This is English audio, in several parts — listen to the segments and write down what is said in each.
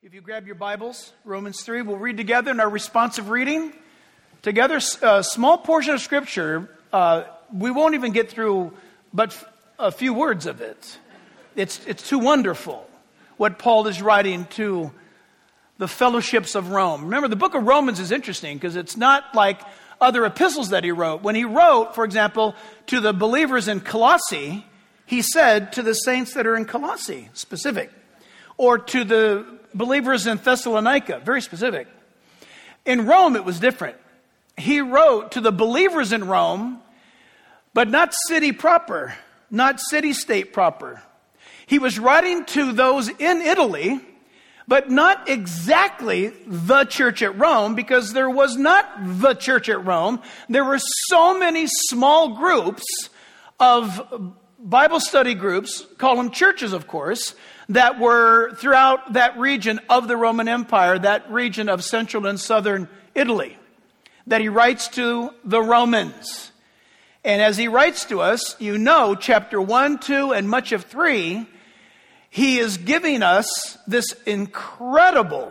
If you grab your Bibles, Romans 3, we'll read together in our responsive reading. Together, a small portion of Scripture, we won't even get through but a few words of it. It's too wonderful what Paul is writing to the fellowships of Rome. Remember, the book of Romans is interesting because it's not like other epistles that he wrote. When he wrote, for example, to the believers in Colossae, he said to the saints that are in Colossae, specific. Or to the believers in Thessalonica, very specific. In Rome, it was different. He wrote to the believers in Rome, but not city proper, not city-state proper. He was writing to those in Italy, but not exactly the church at Rome, because there was not the church at Rome. There were so many small groups of Bible study groups, call them churches, of course, that were throughout that region of the Roman Empire, that region of central and southern Italy, that he writes to the Romans. And as he writes to us, you know, chapter 1, 2, and much of 3, he is giving us this incredible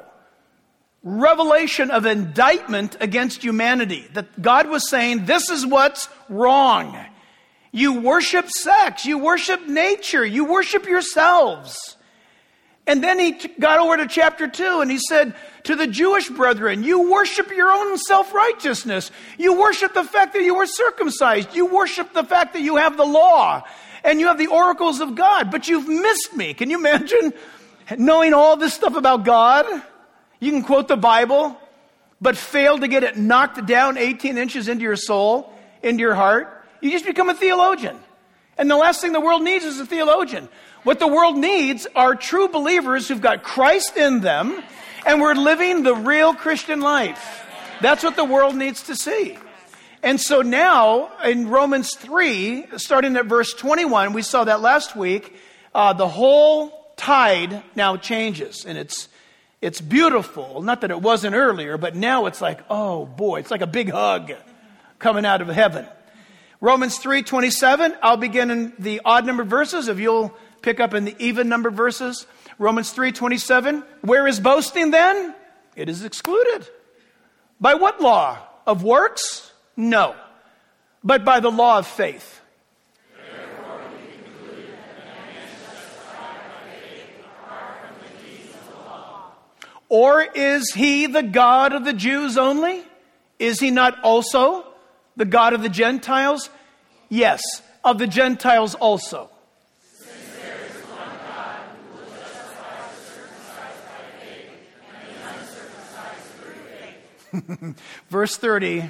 revelation of indictment against humanity. That God was saying, this is what's wrong. You worship sex, you worship nature, you worship yourselves. And then he got over to chapter 2 and he said to the Jewish brethren, you worship your own self-righteousness. You worship the fact that you were circumcised. You worship the fact that you have the law and you have the oracles of God, but you've missed me. Can you imagine knowing all this stuff about God? You can quote the Bible, but fail to get it knocked down 18 inches into your soul, into your heart. You just become a theologian. And the last thing the world needs is a theologian. What the world needs are true believers who've got Christ in them, and we're living the real Christian life. That's what the world needs to see. And so now, in Romans 3, starting at verse 21, we saw that last week, the whole tide now changes, and it's beautiful. Not that it wasn't earlier, but now it's like, oh boy, it's like a big hug coming out of heaven. Romans 3:27, I'll begin in the odd numbered verses, if you'll pick up in the even numbered verses. Romans 3:27, where is boasting then? It is excluded. By what law? Of works? No. But by the law of faith. Therefore we conclude that a man is justified by faith apart from the deeds of the law. Or is he the God of the Jews only? Is he not also the God of the Gentiles? Yes, of the Gentiles also. Since there is one God who will justify the circumcised by faith and the uncircumcised through faith. Verse 30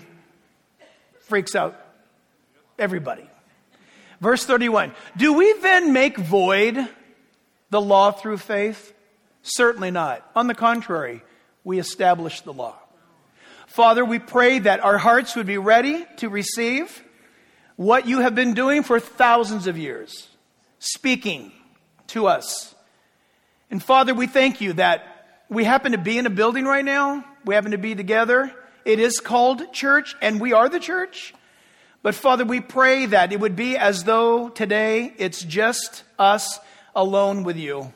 freaks out everybody. Verse 31, do we then make void the law through faith? Certainly not. On the contrary, we establish the law. Father, we pray that our hearts would be ready to receive what you have been doing for thousands of years, speaking to us. And Father, we thank you that we happen to be in a building right now. We happen to be together. It is called church, and we are the church. But Father, we pray that it would be as though today it's just us alone with you.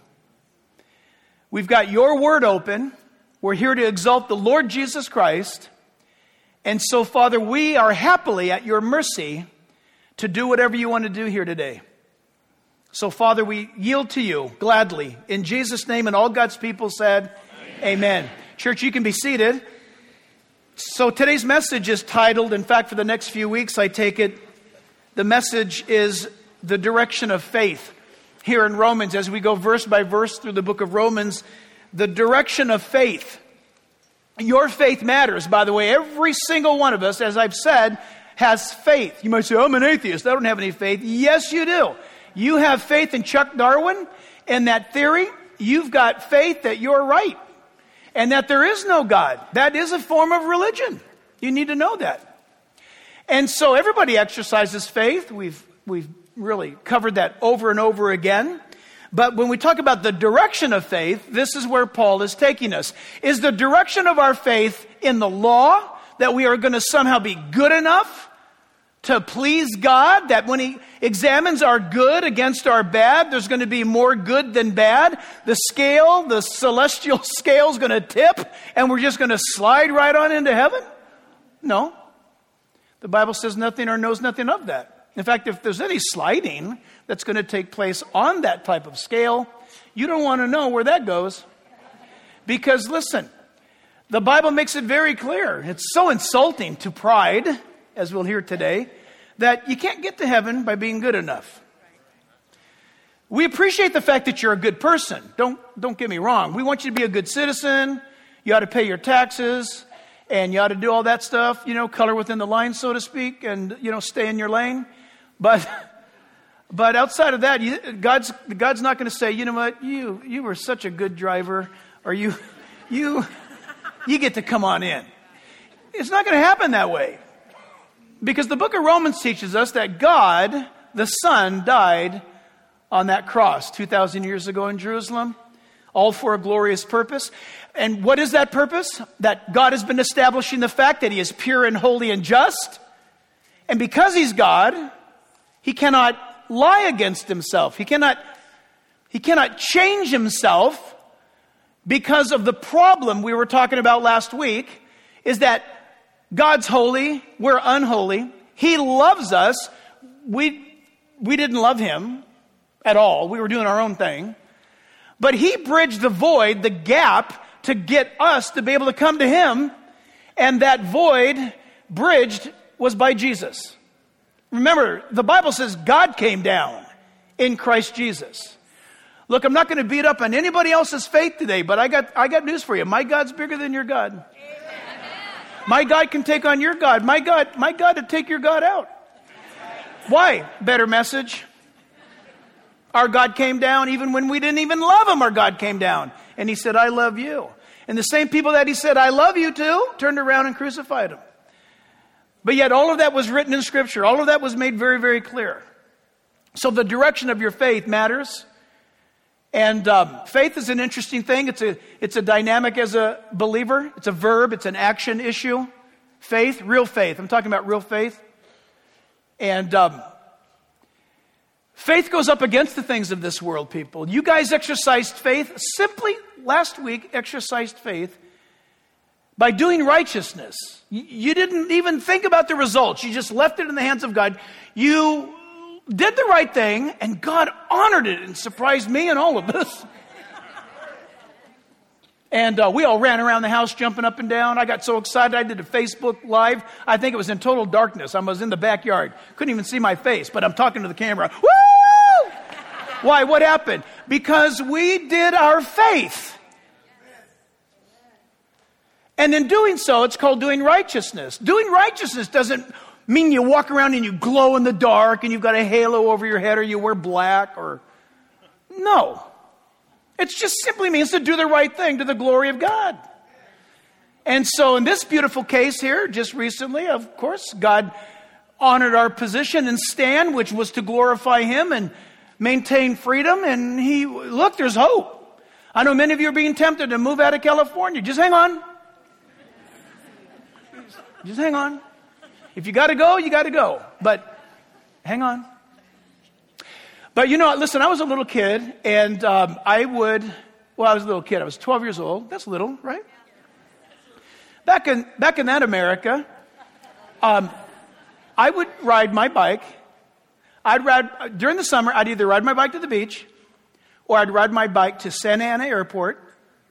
We've got your word open. We're here to exalt the Lord Jesus Christ. And so, Father, we are happily at your mercy to do whatever you want to do here today. So, Father, we yield to you gladly. In Jesus' name, and all God's people said, Amen. Church, you can be seated. So today's message is titled, in fact, for the next few weeks, I take it, the message is the direction of faith. Here in Romans, as we go verse by verse through the book of Romans, the direction of faith. Your faith matters, by the way. Every single one of us, as I've said, has faith. You might say, I'm an atheist. I don't have any faith. Yes, you do. You have faith in Chuck Darwin and that theory. You've got faith that you're right and that there is no God. That is a form of religion. You need to know that. And so everybody exercises faith. We've really covered that over and over again. But when we talk about the direction of faith, this is where Paul is taking us. Is the direction of our faith in the law, that we are going to somehow be good enough to please God, that when he examines our good against our bad, there's going to be more good than bad. The scale, the celestial scale is going to tip and we're just going to slide right on into heaven? No. The Bible says nothing or knows nothing of that. In fact, if there's any sliding that's going to take place on that type of scale, you don't want to know where that goes. Because listen, the Bible makes it very clear. It's so insulting to pride, as we'll hear today, that you can't get to heaven by being good enough. We appreciate the fact that you're a good person. Don't get me wrong. We want you to be a good citizen. You ought to pay your taxes. And you ought to do all that stuff, color within the line, so to speak, and, stay in your lane. But outside of that, God's not going to say, you know what, you were such a good driver, or you get to come on in. It's not going to happen that way. Because the book of Romans teaches us that God, the Son, died on that cross 2,000 years ago in Jerusalem, all for a glorious purpose. And what is that purpose? That God has been establishing the fact that he is pure and holy and just. And because he's God, he cannot lie against himself. He cannot change himself, because of the problem we were talking about last week, is that God's holy, we're unholy. He loves us. We didn't love him at all. We were doing our own thing. But he bridged the void, the gap, to get us to be able to come to him. And that void bridged was by Jesus. Remember, the Bible says God came down in Christ Jesus. Look, I'm not going to beat up on anybody else's faith today, but I got news for you. My God's bigger than your God. Amen. My God can take on your God. My God to take your God out. Why? Better message. Our God came down even when we didn't even love him. Our God came down and he said, I love you. And the same people that he said, I love you to, turned around and crucified him. But yet all of that was written in Scripture. All of that was made very, very clear. So the direction of your faith matters. And faith is an interesting thing. It's a dynamic as a believer. It's a verb. It's an action issue. Faith, real faith. I'm talking about real faith. And faith goes up against the things of this world, people. You guys exercised faith, simply last week exercised faith by doing righteousness. You didn't even think about the results. You just left it in the hands of God. You did the right thing, and God honored it and surprised me and all of us. And we all ran around the house jumping up and down. I got so excited I did a Facebook Live. I think it was in total darkness. I was in the backyard. Couldn't even see my face, but I'm talking to the camera. Woo! Why? What happened? Because we did our faith. And in doing so, it's called doing righteousness. Doing righteousness doesn't mean you walk around and you glow in the dark and you've got a halo over your head or you wear black or... No. It just simply means to do the right thing to the glory of God. And so in this beautiful case here, just recently, of course, God honored our position and stand, which was to glorify him and maintain freedom. And look, there's hope. I know many of you are being tempted to move out of California. Just hang on. Just hang on. If you got to go, you got to go. But hang on. But listen, I was a little kid, and I was a little kid. I was 12 years old. That's little, right? Back in that America, I would ride my bike. During the summer, I'd either ride my bike to the beach, or I'd ride my bike to Santa Ana Airport,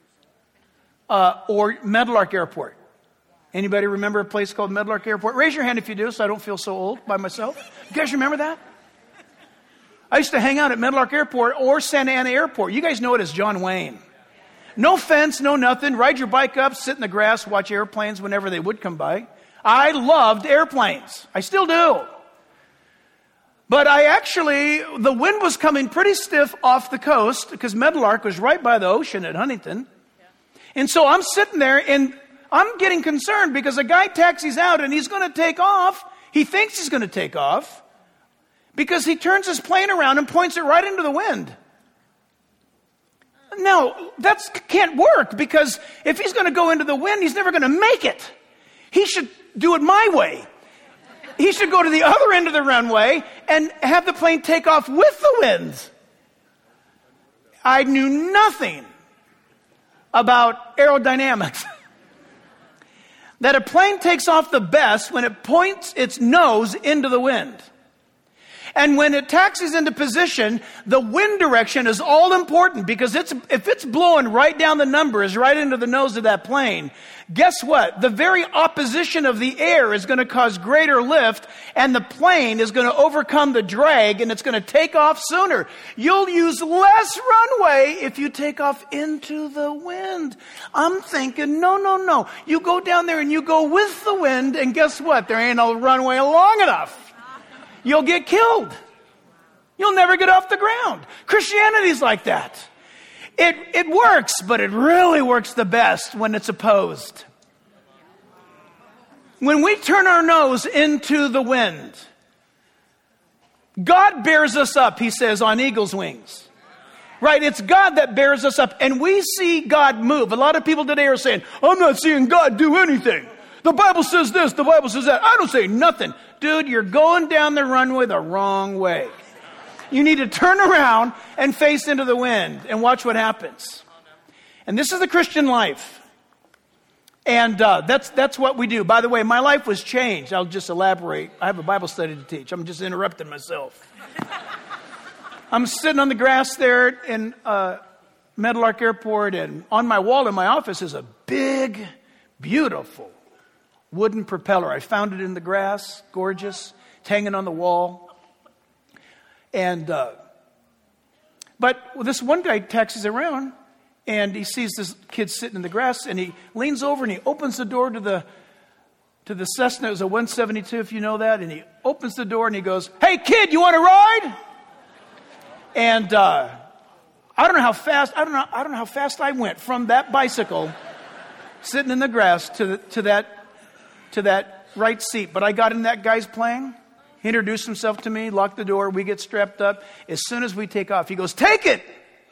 or Meadowlark Airport. Anybody remember a place called Meadowlark Airport? Raise your hand if you do, so I don't feel so old by myself. You guys remember that? I used to hang out at Meadowlark Airport or Santa Ana Airport. You guys know it as John Wayne. No fence, no nothing. Ride your bike up, sit in the grass, watch airplanes whenever they would come by. I loved airplanes. I still do. But the wind was coming pretty stiff off the coast because Meadowlark was right by the ocean at Huntington. And so I'm sitting there and I'm getting concerned because a guy taxis out and he's going to take off. He thinks he's going to take off because he turns his plane around and points it right into the wind. No, that can't work because if he's going to go into the wind, he's never going to make it. He should do it my way. he should go to the other end of the runway and have the plane take off with the wind. I knew nothing about aerodynamics. That a plane takes off the best when it points its nose into the wind. And when it taxis into position, the wind direction is all important, because if it's blowing right down the numbers, right into the nose of that plane, guess what? The very opposition of the air is going to cause greater lift, and the plane is going to overcome the drag, and it's going to take off sooner. You'll use less runway if you take off into the wind. I'm thinking, no. You go down there and you go with the wind, and guess what? There ain't no runway long enough. You'll get killed. You'll never get off the ground. Christianity's like that. It works, but it really works the best when it's opposed. When we turn our nose into the wind, God bears us up, he says, on eagle's wings. Right? It's God that bears us up, and we see God move. A lot of people today are saying, I'm not seeing God do anything. The Bible says this, the Bible says that. I don't say nothing. Dude, you're going down the runway the wrong way. You need to turn around and face into the wind and watch what happens. And this is the Christian life. And that's what we do. By the way, my life was changed. I'll just elaborate. I have a Bible study to teach. I'm just interrupting myself. I'm sitting on the grass there in Meadowlark Airport, and on my wall in my office is a big, beautiful wooden propeller. I found it in the grass, gorgeous. It's hanging on the wall. And but this one guy taxis around, and he sees this kid sitting in the grass, and he leans over and he opens the door to the Cessna. It was a 172, if you know that. And he opens the door and he goes, "Hey kid, you want to ride?" And I don't know how fast I went from that bicycle sitting in the grass to that right seat. But I got in that guy's plane. He introduced himself to me, locked the door. We get strapped up. As soon as we take off, he goes, "Take it."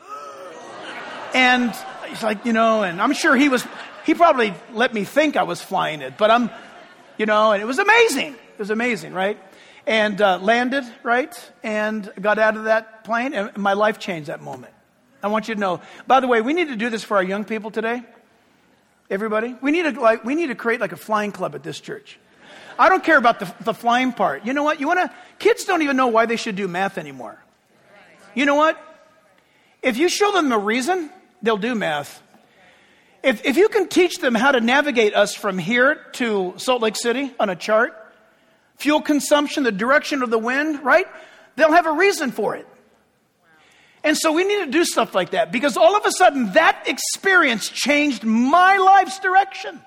And he's like, and I'm sure he probably let me think I was flying it, but and it was amazing. It was amazing, right? And landed, right? And got out of that plane, and my life changed that moment. I want you to know. By the way, we need to do this for our young people today. Everybody, we need to create like a flying club at this church. I don't care about the flying part. You know what? Kids don't even know why they should do math anymore. You know what? If you show them a reason, they'll do math. If you can teach them how to navigate us from here to Salt Lake City on a chart, fuel consumption, the direction of the wind, right? They'll have a reason for it. And so we need to do stuff like that, because all of a sudden that experience changed my life's direction.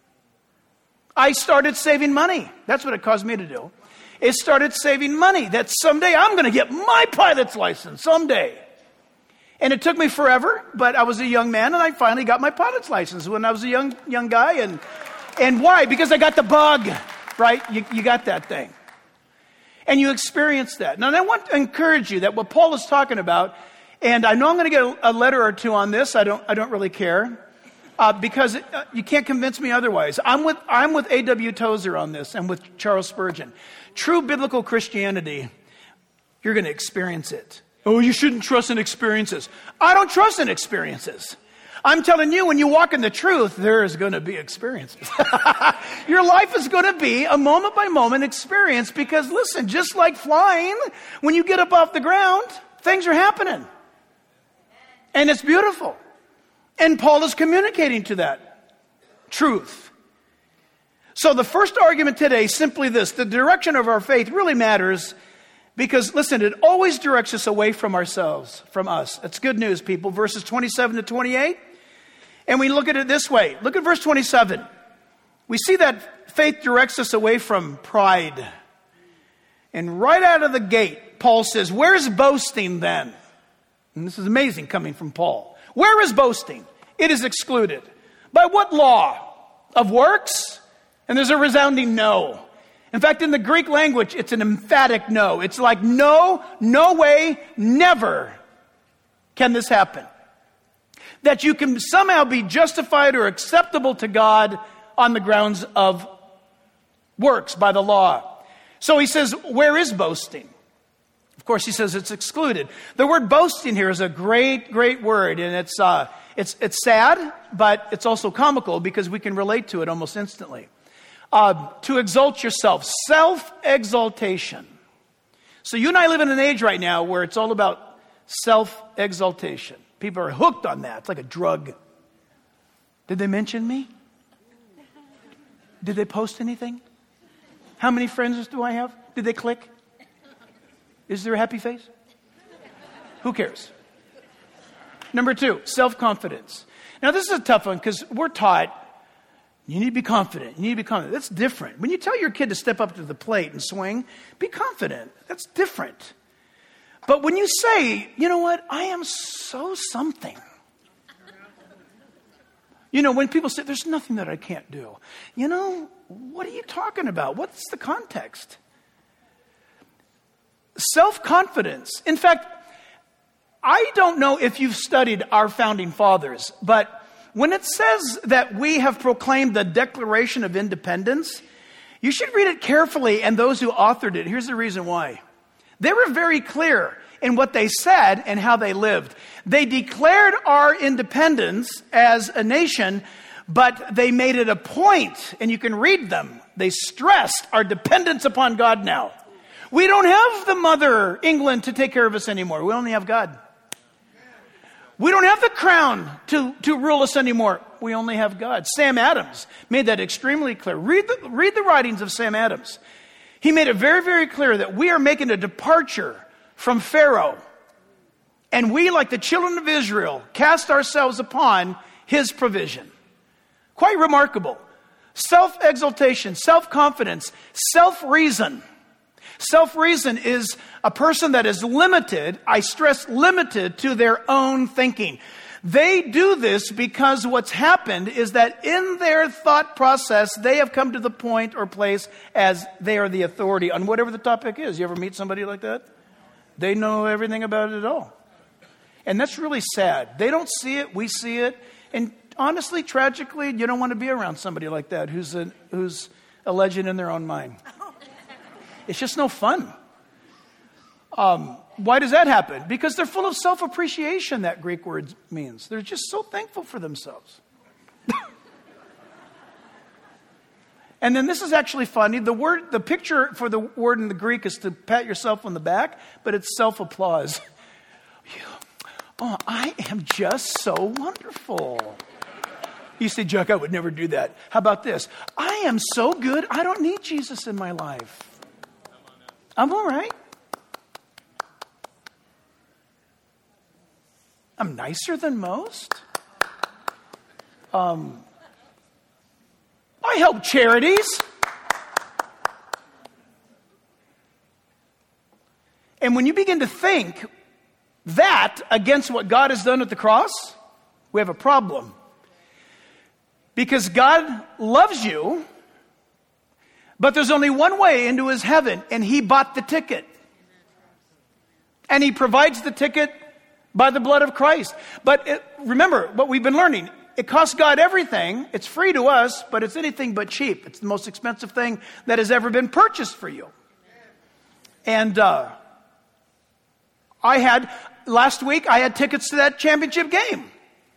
I started saving money. That's what it caused me to do. It started saving money. That someday I'm going to get my pilot's license, someday. And it took me forever, but I was a young man, and I finally got my pilot's license when I was a young guy. And why? Because I got the bug, right? You got that thing. And you experience that. Now, I want to encourage you that what Paul is talking about, and I know I'm going to get a letter or two on this. I don't really care, because you can't convince me otherwise. I'm with A.W. Tozer on this, and with Charles Spurgeon. True biblical Christianity, you're going to experience it. Oh, you shouldn't trust in experiences. I don't trust in experiences. I'm telling you, when you walk in the truth, there is going to be experiences. Your life is going to be a moment-by-moment experience, because, listen, just like flying, when you get up off the ground, things are happening. And it's beautiful. And Paul is communicating to that truth. So the first argument today is simply this: the direction of our faith really matters, because, listen, it always directs us away from ourselves, from us. That's good news, people. Verses 27 to 28. And we look at it this way. Look at verse 27. We see that faith directs us away from pride. And right out of the gate, Paul says, where's boasting then? And this is amazing coming from Paul. Where is boasting? It is excluded. By what law? Of works? And there's a resounding no. In fact, in the Greek language, it's an emphatic no. It's like no way, never can this happen. That you can somehow be justified or acceptable to God on the grounds of works by the law. So he says, where is boasting? Of course, he says it's excluded. The word boasting here is a great, great word, and it's sad, but it's also comical because we can relate to it almost instantly. To exalt yourself, self-exaltation. So you and I live in an age right now where it's all about self-exaltation. People are hooked on that. It's like a drug. Did they mention me? Did they post anything? How many friends do I have? Did they click? Is there a happy face? Who cares? Number 2, self-confidence. Now this is a tough one because we're taught you need to be confident. You need to be confident. That's different. When you tell your kid to step up to the plate and swing, be confident. That's different. But when you say, you know what, I am so something. You know, when people say, there's nothing that I can't do. You know, what are you talking about? What's the context? Self-confidence. In fact, I don't know if you've studied our founding fathers, but when it says that we have proclaimed the Declaration of Independence, you should read it carefully, and those who authored it, here's the reason why. They were very clear in what they said and how they lived. They declared our independence as a nation, but they made it a point, and you can read them. They stressed our dependence upon God now. We don't have the mother, England, to take care of us anymore. We only have God. We don't have the crown to rule us anymore. We only have God. Sam Adams made that extremely clear. Read the writings of Sam Adams. He made it very, very clear that we are making a departure from Pharaoh. And we, like the children of Israel, cast ourselves upon his provision. Quite remarkable. Self-exaltation, self-confidence, self-reason. Self-reason is a person that is limited, I stress limited, to their own thinking. They do this because what's happened is that in their thought process, they have come to the point or place as they are the authority on whatever the topic is. You ever meet somebody like that? They know everything about it at all. And that's really sad. They don't see it, we see it. And honestly, tragically, you don't want to be around somebody like that who's a legend in their own mind. It's just no fun. Why does that happen? Because they're full of self-appreciation, that Greek word means. They're just so thankful for themselves. And then this is actually funny. The picture for the word in the Greek is to pat yourself on the back, but it's self-applause. Oh, I am just so wonderful. You say, Chuck, I would never do that. How about this? I am so good, I don't need Jesus in my life. I'm all right. I'm nicer than most. I help charities. And when you begin to think that against what God has done at the cross, we have a problem. Because God loves you, but there's only one way into his heaven, and he bought the ticket. And he provides the ticket by the blood of Christ. But remember what we've been learning. It costs God everything. It's free to us, but it's anything but cheap. It's the most expensive thing that has ever been purchased for you. And last week, I had tickets to that championship game.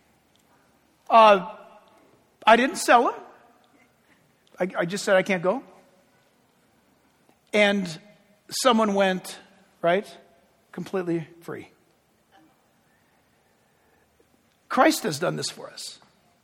I didn't sell them. I just said I can't go. And someone went, right, completely free. Christ has done this for us.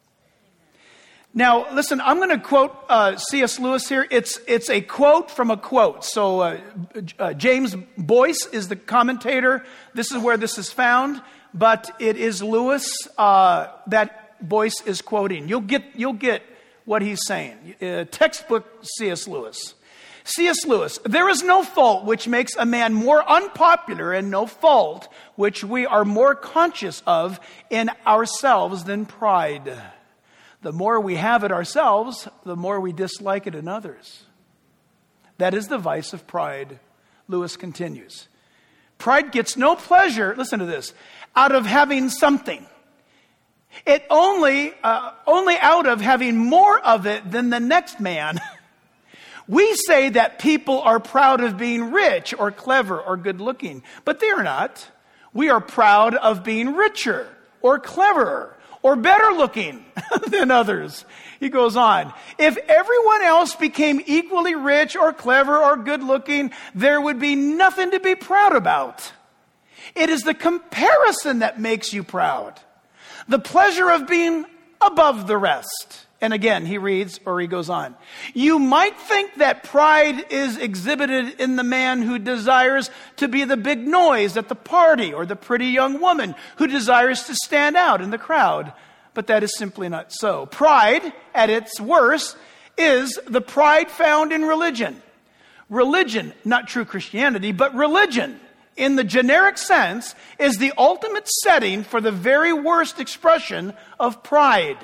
Now, listen, I'm going to quote C.S. Lewis here. It's a quote from a quote. So James Boyce is the commentator. This is where this is found. But it is Lewis that Boyce is quoting. You'll get what he's saying. Textbook C.S. Lewis. C.S. Lewis, there is no fault which makes a man more unpopular, and no fault which we are more conscious of in ourselves than pride. The more we have it ourselves, the more we dislike it in others. That is the vice of pride. Lewis continues. Pride gets no pleasure, listen to this, out of having something. It only out of having more of it than the next man. We say that people are proud of being rich or clever or good looking, but they are not. We are proud of being richer or cleverer or better looking than others. He goes on. If everyone else became equally rich or clever or good looking, there would be nothing to be proud about. It is the comparison that makes you proud. The pleasure of being above the rest. And again, he reads, or he goes on. You might think that pride is exhibited in the man who desires to be the big noise at the party, or the pretty young woman who desires to stand out in the crowd. But that is simply not so. Pride, at its worst, is the pride found in religion. Religion, not true Christianity, but religion, in the generic sense, is the ultimate setting for the very worst expression of pride.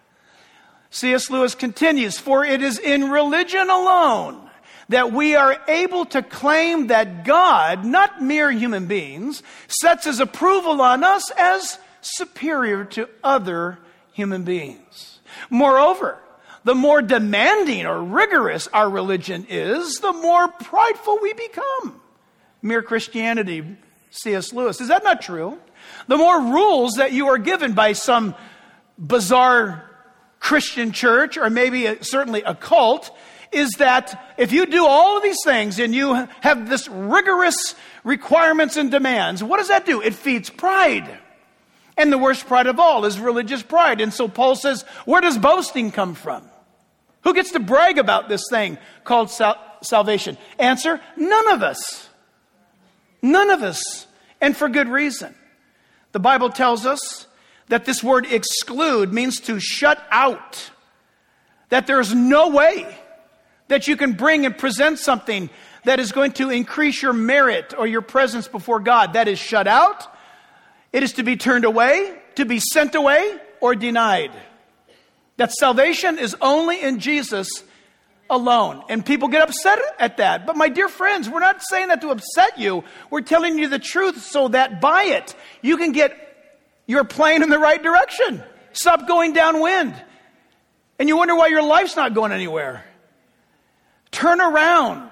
C.S. Lewis continues, for it is in religion alone that we are able to claim that God, not mere human beings, sets his approval on us as superior to other human beings. Moreover, the more demanding or rigorous our religion is, the more prideful we become. Mere Christianity, C.S. Lewis. Is that not true? The more rules that you are given by some bizarre Christian church, or maybe certainly a cult, is that if you do all of these things and you have this rigorous requirements and demands, what does that do? It feeds pride. And the worst pride of all is religious pride. And so Paul says, where does boasting come from? Who gets to brag about this thing called salvation? Answer, none of us. None of us. And for good reason. The Bible tells us that this word exclude means to shut out. That there's no way that you can bring and present something that is going to increase your merit or your presence before God. That is shut out. It is to be turned away, to be sent away, or denied. That salvation is only in Jesus alone. And people get upset at that. But my dear friends, we're not saying that to upset you. We're telling you the truth so that by it, you can get your plane in the right direction. Stop going downwind. And you wonder why your life's not going anywhere. Turn around.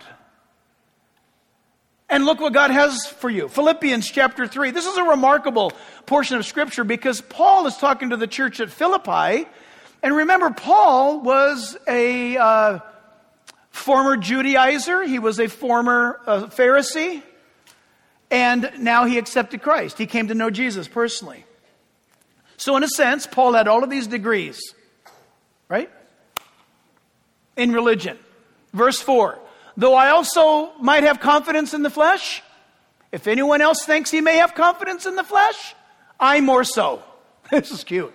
And look what God has for you. Philippians chapter 3. This is a remarkable portion of Scripture because Paul is talking to the church at Philippi. And remember, Paul was a former Judaizer. He was a former Pharisee. And now he accepted Christ. He came to know Jesus personally. So in a sense, Paul had all of these degrees. Right? In religion. Verse 4. Though I also might have confidence in the flesh, if anyone else thinks he may have confidence in the flesh, I more so. This is cute.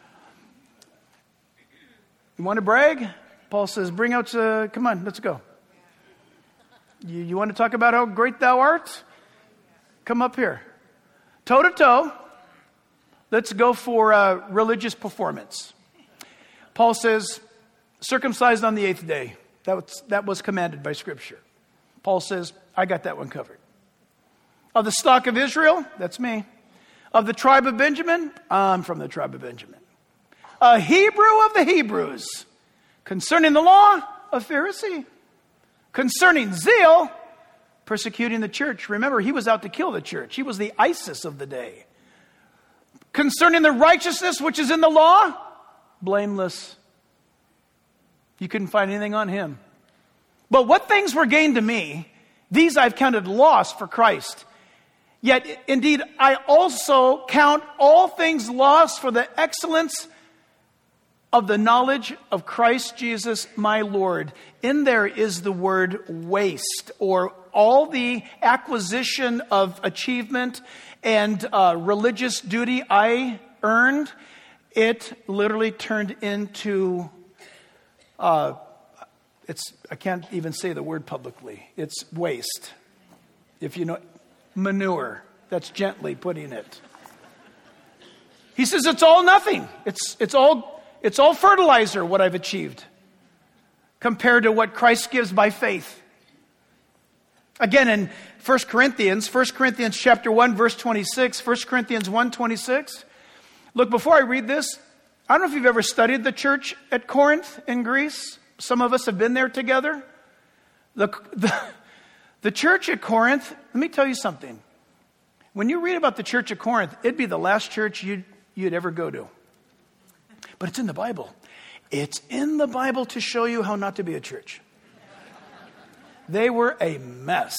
You want to brag? Paul says, bring out, come on, let's go. You want to talk about how great thou art? Come up here. Toe to toe. Let's go for religious performance. Paul says, circumcised on the 8th day. That was commanded by Scripture. Paul says, I got that one covered. Of the stock of Israel, that's me. Of the tribe of Benjamin, I'm from the tribe of Benjamin. A Hebrew of the Hebrews. Concerning the law, a Pharisee. Concerning zeal, persecuting the church. Remember, he was out to kill the church. He was the ISIS of the day. Concerning the righteousness which is in the law, blameless. You couldn't find anything on him. But what things were gained to me, these I've counted loss for Christ. Yet, indeed, I also count all things lost for the excellence of the knowledge of Christ Jesus my Lord. In there is the word waste, or all the acquisition of achievement and religious duty I earned. It literally turned into... I can't even say the word publicly. It's waste. If you know, manure. That's gently putting it. He says it's all nothing. It's all fertilizer what I've achieved compared to what Christ gives by faith. Again, in 1 Corinthians chapter 1, verse 26, 1 Corinthians 1:26. Look, before I read this, I don't know if you've ever studied the church at Corinth in Greece. Some of us have been there together. The church at Corinth, let me tell you something. When you read about the church at Corinth, it'd be the last church you'd ever go to. But it's in the Bible. It's in the Bible to show you how not to be a church. They were a mess.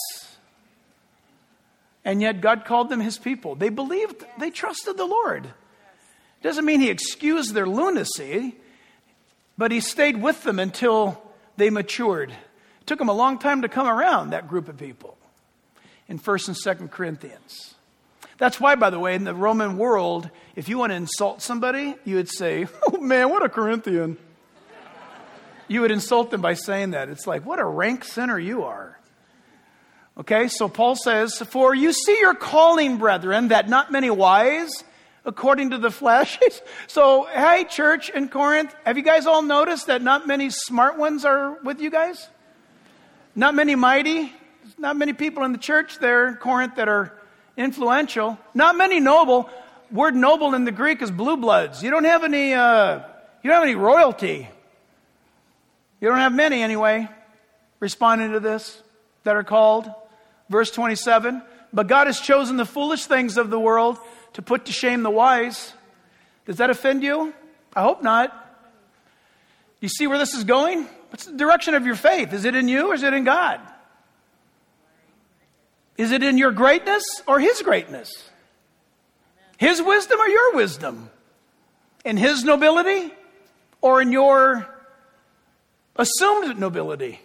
And yet God called them his people. They believed, they trusted the Lord. Doesn't mean he excused their lunacy, but he stayed with them until they matured. It took them a long time to come around, that group of people, in 1st and 2nd Corinthians. That's why, by the way, in the Roman world, if you want to insult somebody, you would say, "Oh man, what a Corinthian." You would insult them by saying that. It's like, what a rank sinner you are. Okay, so Paul says, "For you see your calling, brethren, that not many wise, according to the flesh." So, hey, church in Corinth, have you guys all noticed that not many smart ones are with you guys? Not many mighty, not many people in the church there in Corinth that are influential. Not many noble. Word noble in the Greek is blue bloods. You don't have any royalty. You don't have many anyway responding to this that are called. Verse 27, "But God has chosen the foolish things of the world to put to shame the wise." Does that offend you? I hope not. You see where this is going? What's the direction of your faith? Is it in you or is it in God? Is it in your greatness or his greatness? His wisdom or your wisdom? In his nobility or in your assumed nobility?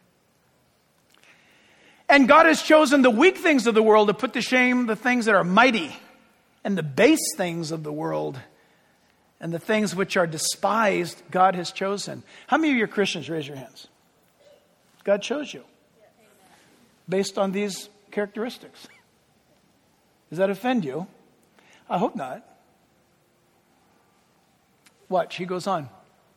And God has chosen the weak things of the world to put to shame the things that are mighty, and the base things of the world and the things which are despised, God has chosen. How many of you are Christians? Raise your hands. God chose you based on these characteristics. Does that offend you? I hope not. Watch, he goes on.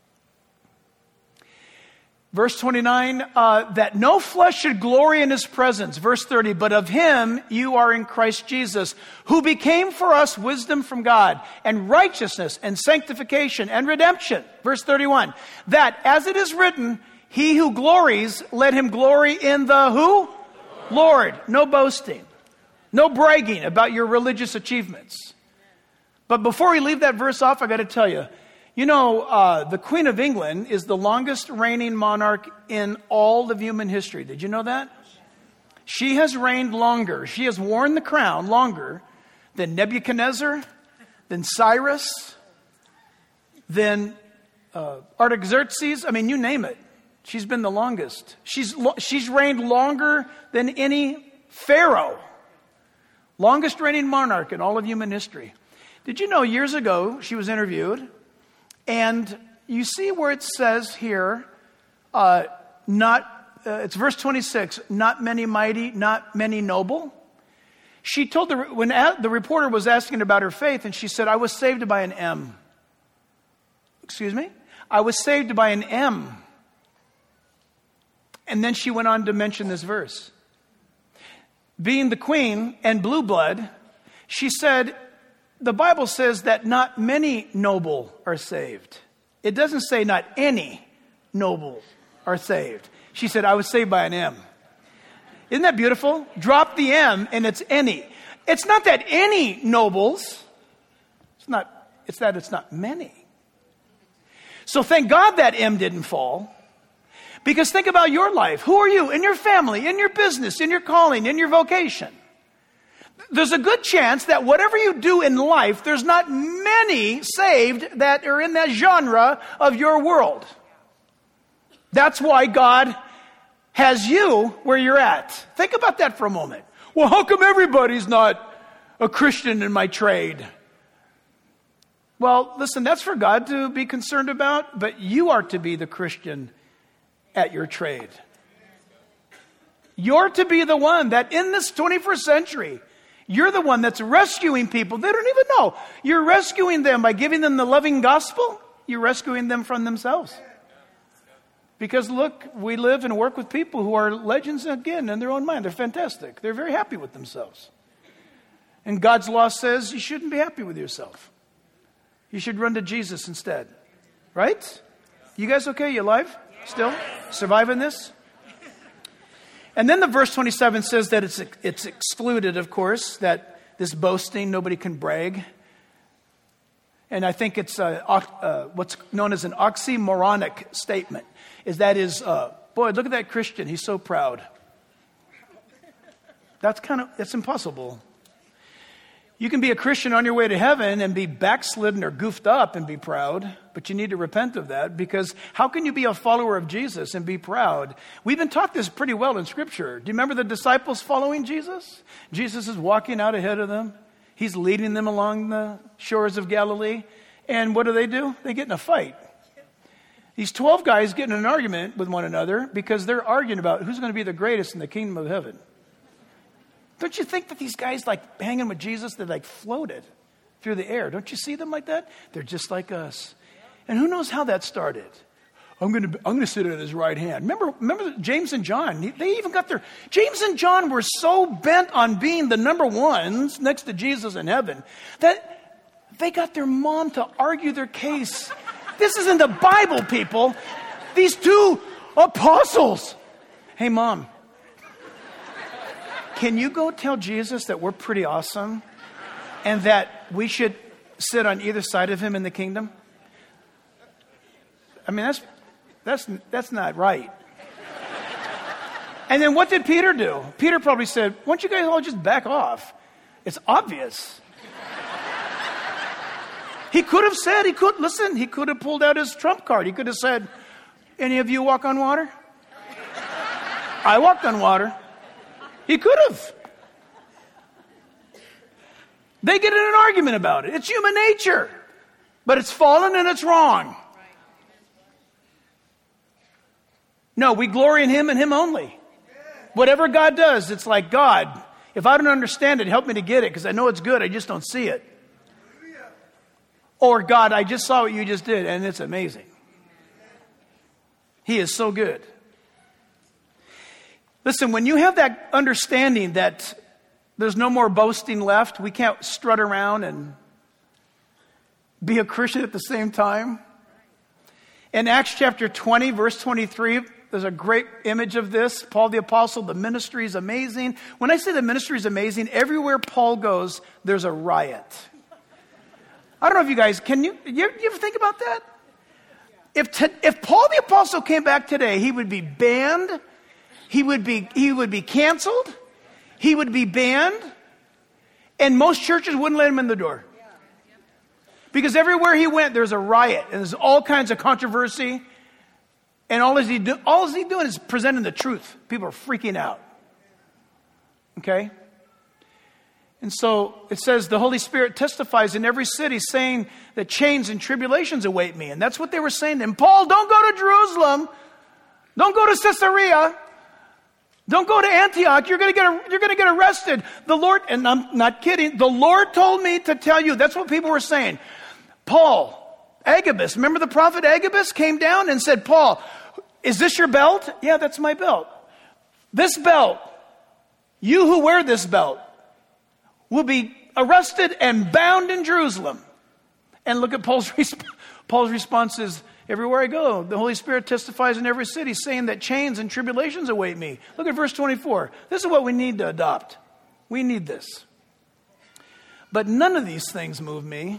Verse 29, that no flesh should glory in his presence. Verse 30, but of him you are in Christ Jesus, who became for us wisdom from God, and righteousness, and sanctification, and redemption. Verse 31, that as it is written, he who glories, let him glory in the who? Lord. No boasting. No bragging about your religious achievements. But before we leave that verse off, I got to tell you, the Queen of England is the longest reigning monarch in all of human history. Did you know that? She has reigned longer. She has worn the crown longer than Nebuchadnezzar, than Cyrus, than Artaxerxes. I mean, you name it. She's been the longest. She's reigned longer than any pharaoh. Longest reigning monarch in all of human history. Did you know years ago she was interviewed? And you see where it says here, it's verse 26, not many mighty, not many noble. She told when the reporter was asking about her faith, and she said, I was saved by an M. Excuse me? I was saved by an M. And then she went on to mention this verse. Being the queen and blue blood, she said, the Bible says that not many noble are saved. It doesn't say not any noble are saved. She said, I was saved by an M. Isn't that beautiful? Drop the M and it's any. It's not that any nobles. It's that it's not many. So thank God that M didn't fall. Because think about your life. Who are you? In your family, in your business, in your calling, in your vocation. There's a good chance that whatever you do in life, there's not many saved that are in that genre of your world. That's why God has you where you're at. Think about that for a moment. Well, how come everybody's not a Christian in my trade? Well, listen, that's for God to be concerned about, but you are to be the Christian at your trade. You're to be the one that in this 21st century, you're the one that's rescuing people. They don't even know. You're rescuing them by giving them the loving gospel. You're rescuing them from themselves. Because look, we live and work with people who are legends again in their own mind. They're fantastic. They're very happy with themselves. And God's law says you shouldn't be happy with yourself. You should run to Jesus instead. Right? You guys okay? You alive? Still? Surviving this? And then the verse 27 says that it's excluded, of course, that this boasting, nobody can brag. And I think it's what's known as an oxymoronic statement. Boy, look at that Christian. He's so proud. It's impossible. You can be a Christian on your way to heaven and be backslidden or goofed up and be proud, but you need to repent of that, because how can you be a follower of Jesus and be proud? We've been taught this pretty well in Scripture. Do you remember the disciples following Jesus? Jesus is walking out ahead of them. He's leading them along the shores of Galilee. And what do? They get in a fight. These 12 guys get in an argument with one another because they're arguing about who's going to be the greatest in the kingdom of heaven. Don't you think that these guys, like hanging with Jesus, they're like floated through the air? Don't you see them like that? They're just like us. And who knows how that started? I'm going to sit at his right hand. Remember James and John? James and John were so bent on being the number ones next to Jesus in heaven that they got their mom to argue their case. This isn't the Bible, people. These two apostles. Hey, Mom, can you go tell Jesus that we're pretty awesome and that we should sit on either side of him in the kingdom? I mean, that's not right. And then what did Peter do? Peter probably said, why don't you guys all just back off? It's obvious. He could have pulled out his trump card. He could have said, any of you walk on water? I walked on water. He could have. They get in an argument about it. It's human nature. But it's fallen and it's wrong. No, we glory in him and him only. Whatever God does, it's like, God, if I don't understand it, help me to get it, because I know it's good, I just don't see it. Or, God, I just saw what you just did, and it's amazing. He is so good. Listen, when you have that understanding that there's no more boasting left, we can't strut around and be a Christian at the same time. In Acts chapter 20, verse 23, there's a great image of this. Paul the Apostle, the ministry is amazing. When I say the ministry is amazing, everywhere Paul goes, there's a riot. I don't know if you guys, you ever think about that? If Paul the Apostle came back today, he would be banned. He would be canceled. He would be banned. And most churches wouldn't let him in the door. Because everywhere he went, there's a riot. And there's all kinds of controversy. And all is he doing is presenting the truth. People are freaking out. Okay? And so it says the Holy Spirit testifies in every city, saying that chains and tribulations await me. And that's what they were saying to him. Paul, don't go to Jerusalem. Don't go to Caesarea. Don't go to Antioch. You're going to get arrested. The Lord, and I'm not kidding, the Lord told me to tell you. That's what people were saying. Paul, Agabus, remember the prophet Agabus came down and said, Paul, is this your belt? Yeah, that's my belt. This belt, you who wear this belt, will be arrested and bound in Jerusalem. And look at Paul's response is, everywhere I go, the Holy Spirit testifies in every city, saying that chains and tribulations await me. Look at verse 24. This is what we need to adopt. We need this. But none of these things move me.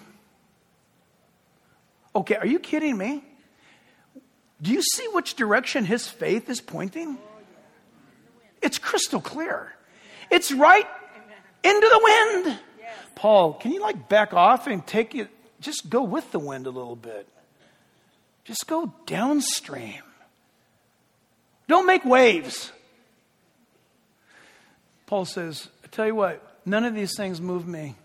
Okay, are you kidding me? Do you see which direction his faith is pointing? It's crystal clear. It's right into the wind. Paul, can you back off and just go with the wind a little bit? Just go downstream. Don't make waves. Paul says, I tell you what, none of these things move me.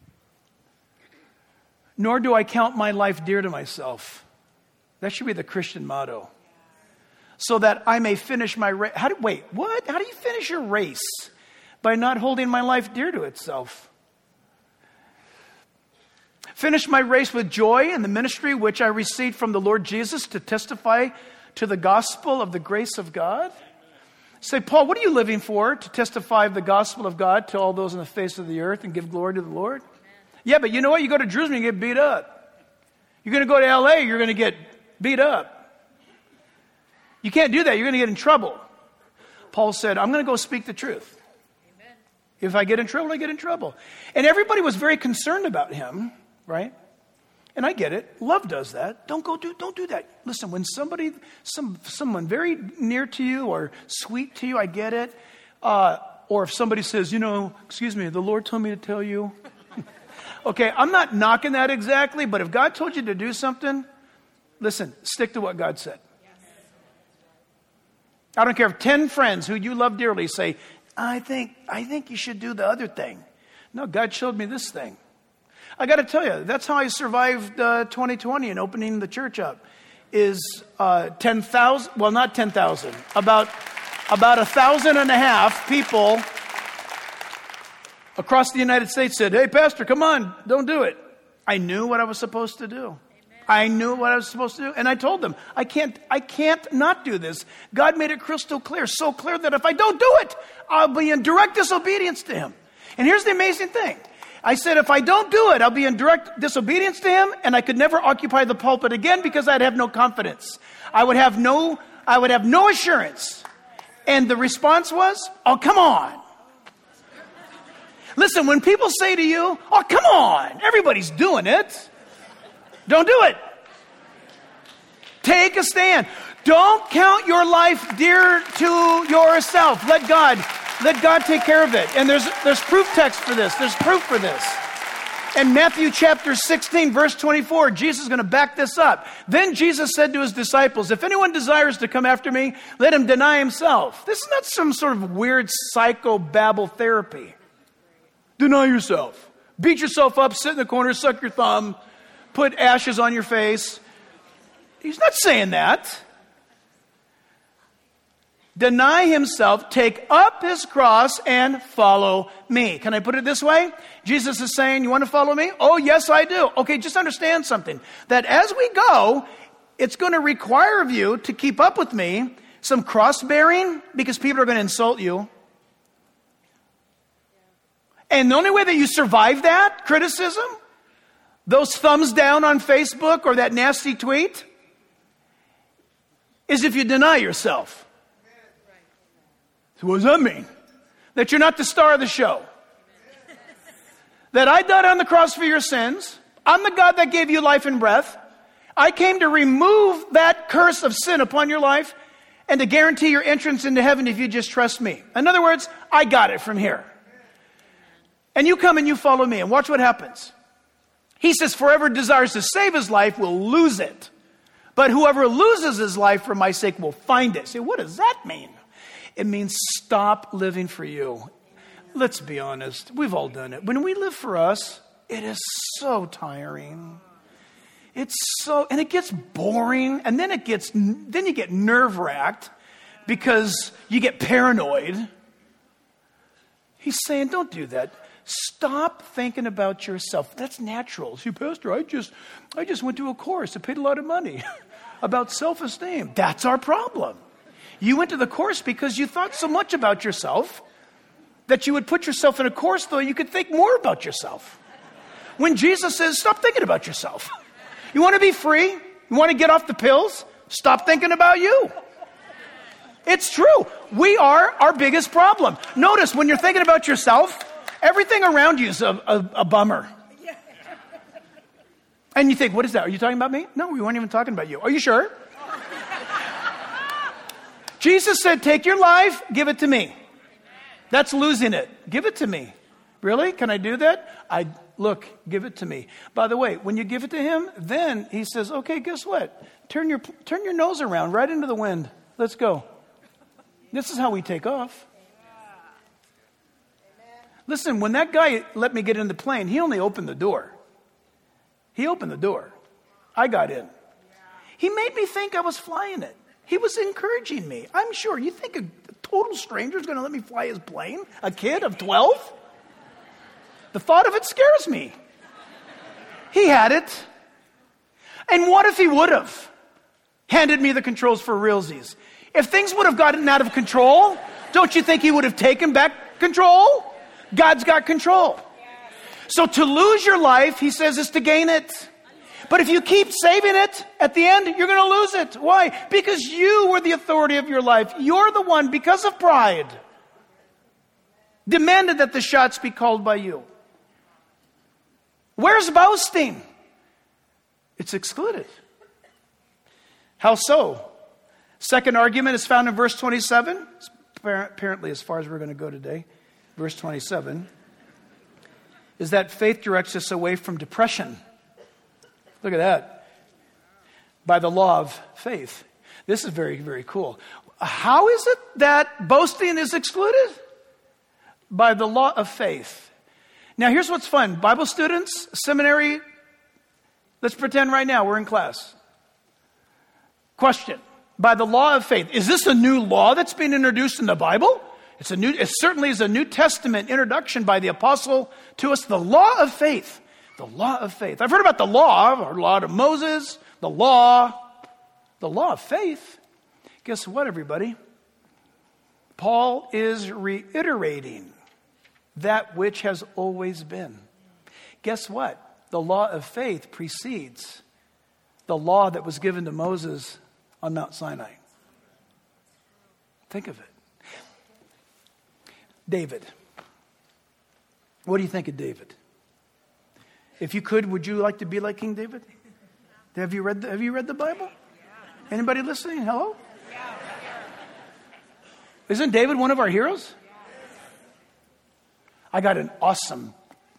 Nor do I count my life dear to myself. That should be the Christian motto. So that I may finish my race. Wait, what? How do you finish your race? By not holding my life dear to itself. Finish my race with joy in the ministry which I received from the Lord Jesus to testify to the gospel of the grace of God. Say, Paul, what are you living for? To testify of the gospel of God to all those on the face of the earth and give glory to the Lord? Yeah, but you know what? You go to Jerusalem, you get beat up. You're going to go to LA, you're going to get beat up. You can't do that. You're going to get in trouble. Paul said, I'm going to go speak the truth. Amen. If I get in trouble, I get in trouble. And everybody was very concerned about him, right? And I get it. Love does that. Don't do that. Listen, when someone very near to you or sweet to you, I get it. Or if somebody says, excuse me, the Lord told me to tell you. Okay, I'm not knocking that exactly, but if God told you to do something, listen, stick to what God said. I don't care if 10 friends who you love dearly say, I think you should do the other thing. No, God showed me this thing. I got to tell you, that's how I survived 2020 and opening the church up. Is 10,000, well, not 10,000, about 1,500 people across the United States said, hey, Pastor, come on, don't do it. I knew what I was supposed to do. Amen. I knew what I was supposed to do. And I told them, I can't not do this. God made it crystal clear, so clear that if I don't do it, I'll be in direct disobedience to him. And here's the amazing thing. I said, if I don't do it, I'll be in direct disobedience to him, and I could never occupy the pulpit again because I'd have no confidence. I would have no assurance. And the response was, oh, come on. Listen, when people say to you, oh, come on, everybody's doing it. Don't do it. Take a stand. Don't count your life dear to yourself. Let God take care of it. And there's proof text for this. There's proof for this. In Matthew chapter 16, verse 24, Jesus is going to back this up. Then Jesus said to his disciples, if anyone desires to come after me, let him deny himself. This is not some sort of weird psychobabble therapy. Deny yourself. Beat yourself up, sit in the corner, suck your thumb, put ashes on your face. He's not saying that. Deny himself, take up his cross, and follow me. Can I put it this way? Jesus is saying, you want to follow me? Oh, yes, I do. Okay, just understand something. That as we go, it's going to require of you to keep up with me some cross-bearing, because people are going to insult you. And the only way that you survive that criticism, those thumbs down on Facebook or that nasty tweet, is if you deny yourself. So what does that mean? That you're not the star of the show. That I died on the cross for your sins. I'm the God that gave you life and breath. I came to remove that curse of sin upon your life and to guarantee your entrance into heaven if you just trust me. In other words, I got it from here. And you come and you follow me, and watch what happens. He says, whoever desires to save his life will lose it. But whoever loses his life for my sake will find it. See, what does that mean? It means stop living for you. Let's be honest. We've all done it. When we live for us, it is so tiring. And it gets boring. And then you get nerve-wracked because you get paranoid. He's saying, don't do that. Stop thinking about yourself. That's natural. See, Pastor, I just went to a course. I paid a lot of money about self-esteem. That's our problem. You went to the course because you thought so much about yourself that you would put yourself in a course so you could think more about yourself. When Jesus says, stop thinking about yourself. You want to be free? You want to get off the pills? Stop thinking about you. It's true. We are our biggest problem. Notice when you're thinking about yourself, everything around you is a bummer. And you think, what is that? Are you talking about me? No, we weren't even talking about you. Are you sure? Jesus said, take your life, give it to me. That's losing it. Give it to me. Really? Can I do that? Look, give it to me. By the way, when you give it to him, then he says, okay, guess what? Turn your nose around right into the wind. Let's go. This is how we take off. Listen, when that guy let me get in the plane, he only opened the door. He opened the door. I got in. He made me think I was flying it. He was encouraging me. I'm sure. You think a total stranger is going to let me fly his plane? A kid of 12? The thought of it scares me. He had it. And what if he would have handed me the controls for realsies? If things would have gotten out of control, don't you think he would have taken back control? God's got control. So to lose your life, he says, is to gain it. But if you keep saving it, at the end, you're going to lose it. Why? Because you were the authority of your life. You're the one, because of pride, demanded that the shots be called by you. Where's boasting? It's excluded. How so? Second argument is found in verse 27. Apparently, as far as we're going to go today, verse 27, is that faith directs us away from depression. Look at that. By the law of faith. This is very, very cool. How is it that boasting is excluded? By the law of faith. Now, here's what's fun. Bible students, seminary, let's pretend right now we're in class. Question. By the law of faith. Is this a new law that's being introduced in the Bible? It certainly is a New Testament introduction by the apostle to us. The law of faith. The law of faith. I've heard about the law. I've heard a lot of Moses. The law of faith. Guess what, everybody? Paul is reiterating that which has always been. Guess what? The law of faith precedes the law that was given to Moses on Mount Sinai. Think of it. David. What do you think of David? If you could, would you like to be like King David? Have you read the Bible? Anybody listening? Hello? Isn't David one of our heroes? I got an awesome,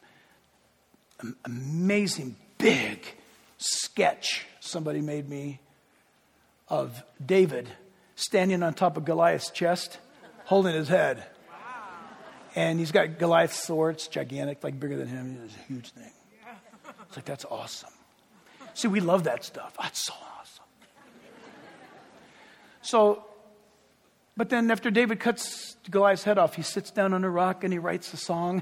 amazing, big sketch somebody made me of David standing on top of Goliath's chest, holding his head. And he's got Goliath's sword. It's gigantic, like bigger than him. It's a huge thing. It's like, that's awesome. See, we love that stuff. That's so awesome. So, but then after David cuts Goliath's head off, he sits down on a rock and he writes a song.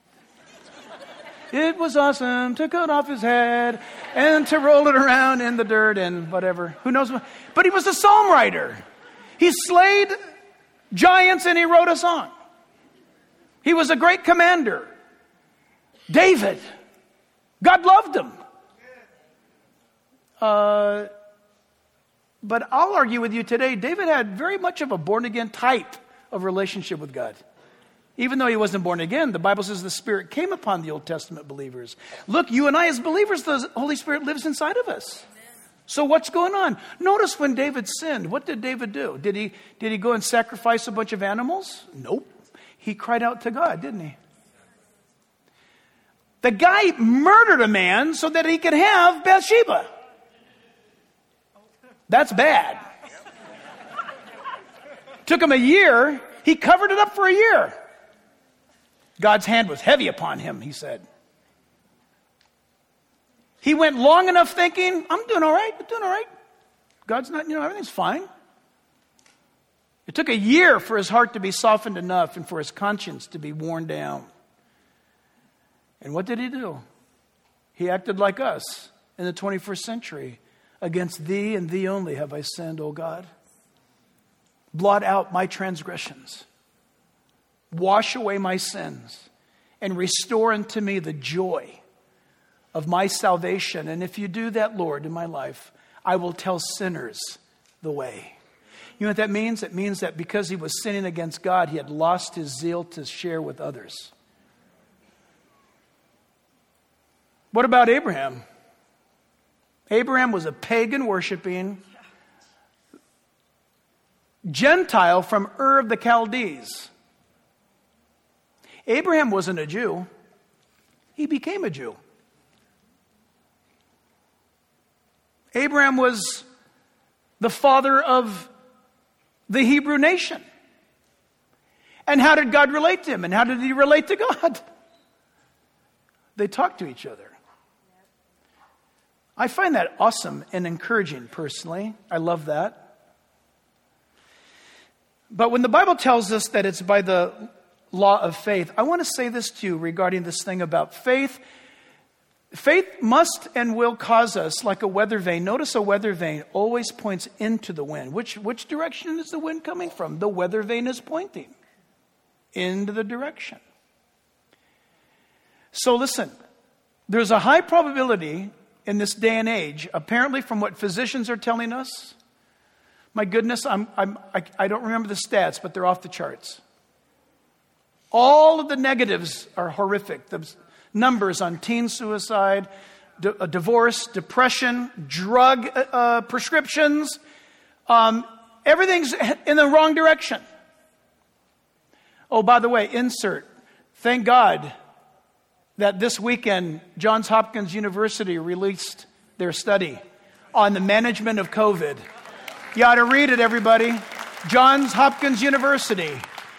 It was awesome to cut off his head and to roll it around in the dirt and whatever. Who knows what? But he was a psalm writer. He slayed giants and he wrote a song. He was a great commander. David. God loved him. But I'll argue with you today, David had very much of a born-again type of relationship with God. Even though he wasn't born again, the Bible says the Spirit came upon the Old Testament believers. Look, you and I as believers, the Holy Spirit lives inside of us. So what's going on? Notice when David sinned, what did David do? Did he go and sacrifice a bunch of animals? Nope. He cried out to God, didn't he? The guy murdered a man so that he could have Bathsheba. That's bad. Took him a year. He covered it up for a year. God's hand was heavy upon him, he said. He went long enough thinking, I'm doing all right. God's not, everything's fine. It took a year for his heart to be softened enough and for his conscience to be worn down. And what did he do? He acted like us in the 21st century. Against thee and thee only have I sinned, O God. Blot out my transgressions. Wash away my sins. And restore unto me the joy of my salvation. And if you do that, Lord, in my life, I will tell sinners the way. You know what that means? It means that because he was sinning against God, he had lost his zeal to share with others. What about Abraham? Abraham was a pagan worshiping Gentile from Ur of the Chaldees. Abraham wasn't a Jew. He became a Jew. Abraham was the father of the Hebrew nation. And how did God relate to him? And how did he relate to God? They talked to each other. I find that awesome and encouraging personally. I love that. But when the Bible tells us that it's by the law of faith, I want to say this to you regarding this thing about faith. Faith must and will cause us like a weather vane. Notice a weather vane always points into the wind. Which direction is the wind coming from? The weather vane is pointing into the direction. So listen, there's a high probability in this day and age, apparently from what physicians are telling us, my goodness, I don't remember the stats, but they're off the charts. All of the negatives are horrific. The numbers on teen suicide, divorce, depression, drug prescriptions, everything's in the wrong direction. Oh, by the way, insert. Thank God that this weekend, Johns Hopkins University released their study on the management of COVID. You ought to read it, everybody. Johns Hopkins University.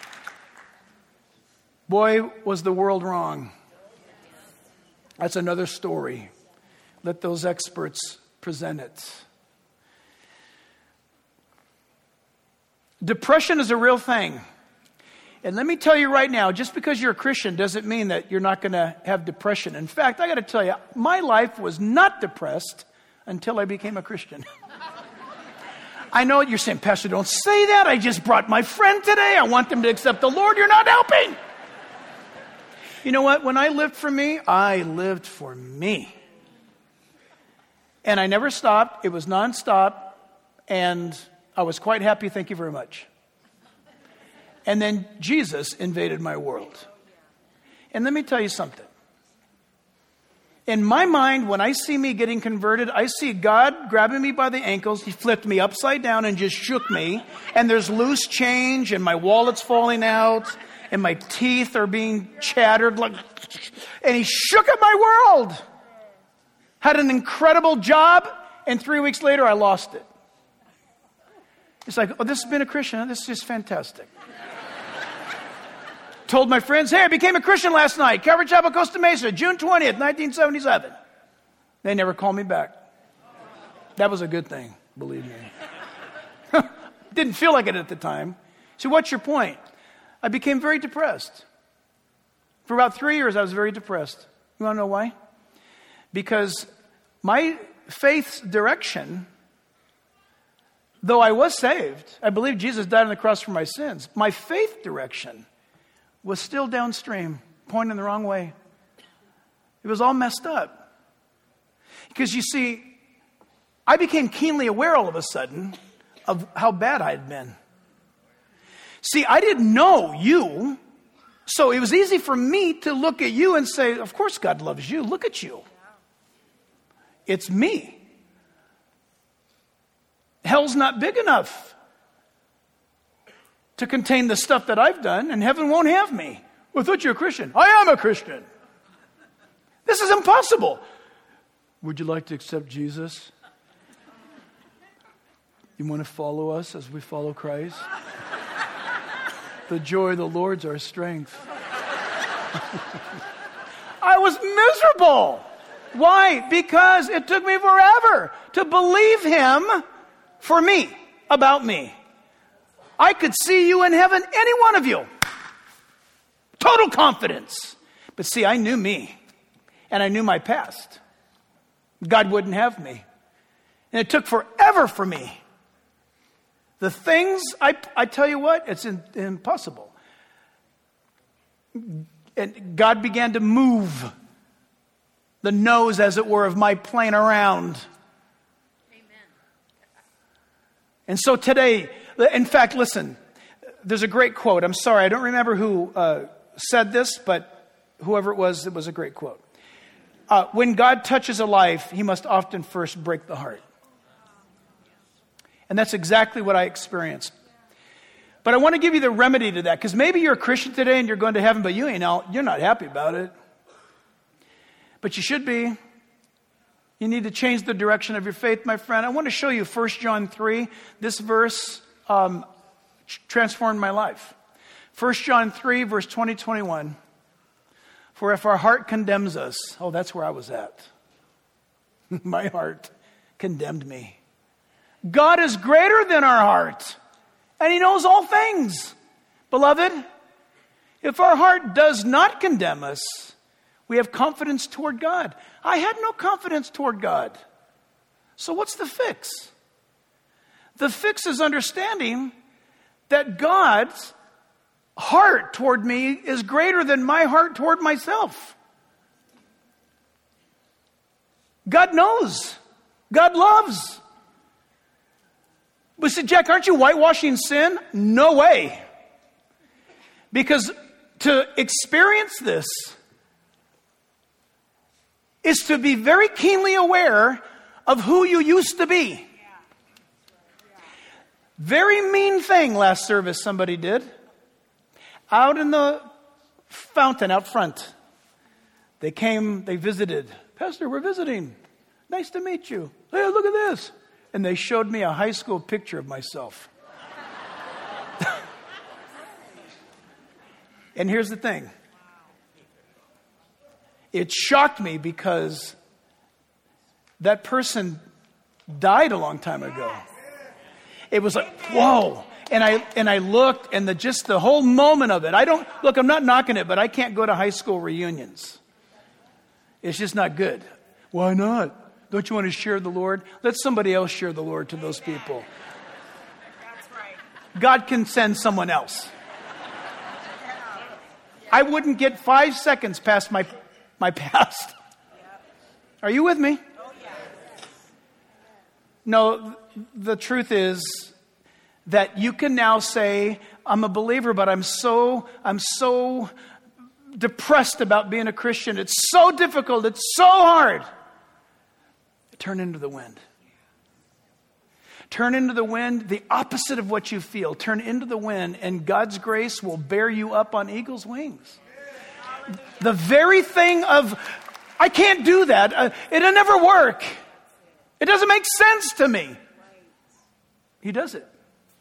Boy, was the world wrong. That's another story. Let those experts present it. Depression is a real thing. And let me tell you right now, just because you're a Christian doesn't mean that you're not going to have depression. In fact, I got to tell you, my life was not depressed until I became a Christian. I know what you're saying, Pastor, don't say that. I just brought my friend today. I want them to accept the Lord. You're not helping. You know what? When I lived for me, I lived for me. And I never stopped. It was nonstop. And I was quite happy. Thank you very much. And then Jesus invaded my world. And let me tell you something. In my mind, when I see me getting converted, I see God grabbing me by the ankles. He flipped me upside down and just shook me. And there's loose change and my wallet's falling out and my teeth are being chattered. And he shook up my world. Had an incredible job. And 3 weeks later, I lost it. It's like, oh, this has been a Christian. This is just fantastic. Told my friends, hey, I became a Christian last night. Calvary Chapel, Costa Mesa, June 20th, 1977. They never called me back. That was a good thing, believe me. Didn't feel like it at the time. So what's your point? I became very depressed. For about 3 years, I was very depressed. You want to know why? Because my faith's direction, though I was saved, I believe Jesus died on the cross for my sins. My faith direction was still downstream, pointing the wrong way. It was all messed up. Because you see, I became keenly aware all of a sudden of how bad I had been. See, I didn't know you, so it was easy for me to look at you and say, of course God loves you. Look at you. It's me. Hell's not big enough to contain the stuff that I've done, and heaven won't have me. Well, I thought you were a Christian. I am a Christian. This is impossible. Would you like to accept Jesus? You want to follow us as we follow Christ? The joy of the Lord's our strength. I was miserable. Why? Because it took me forever to believe him for me, about me. I could see you in heaven, any one of you. Total confidence. But see, I knew me. And I knew my past. God wouldn't have me. And it took forever for me. The things, I tell you what, it's impossible. And God began to move the nose, as it were, of my plane around. Amen. And so today, in fact, listen, there's a great quote. I'm sorry, I don't remember who said this, but whoever it was a great quote. When God touches a life, he must often first break the heart. And that's exactly what I experienced. But I want to give you the remedy to that, because maybe you're a Christian today and you're going to heaven, but you're not happy about it. But you should be. You need to change the direction of your faith, my friend. I want to show you 1 John 3. This verse transformed my life. 1 John 3, verse 20-21. For if our heart condemns us, oh, that's where I was at. My heart condemned me. God is greater than our heart, and he knows all things. Beloved, if our heart does not condemn us, we have confidence toward God. I had no confidence toward God. So what's the fix? The fix is understanding that God's heart toward me is greater than my heart toward myself. God knows. God loves. But said, Jack, aren't you whitewashing sin? No way. Because to experience this is to be very keenly aware of who you used to be. Very mean thing last service somebody did. Out in the fountain out front. They came, they visited. Pastor, we're visiting. Nice to meet you. Hey, look at this. And they showed me a high school picture of myself. And here's the thing. It shocked me because that person died a long time ago. It was like, whoa. And I looked, and just the whole moment of it. I'm not knocking it, but I can't go to high school reunions. It's just not good. Why not? Don't you want to share the Lord? Let somebody else share the Lord to those people. That's right. God can send someone else. I wouldn't get 5 seconds past my past. Are you with me? Oh, yeah. No, the truth is that you can now say, I'm a believer, but I'm so depressed about being a Christian. It's so difficult. It's so hard. Turn into the wind. Turn into the wind, the opposite of what you feel. Turn into the wind, and God's grace will bear you up on eagle's wings. The very thing of, I can't do that. It'll never work. It doesn't make sense to me. He does it.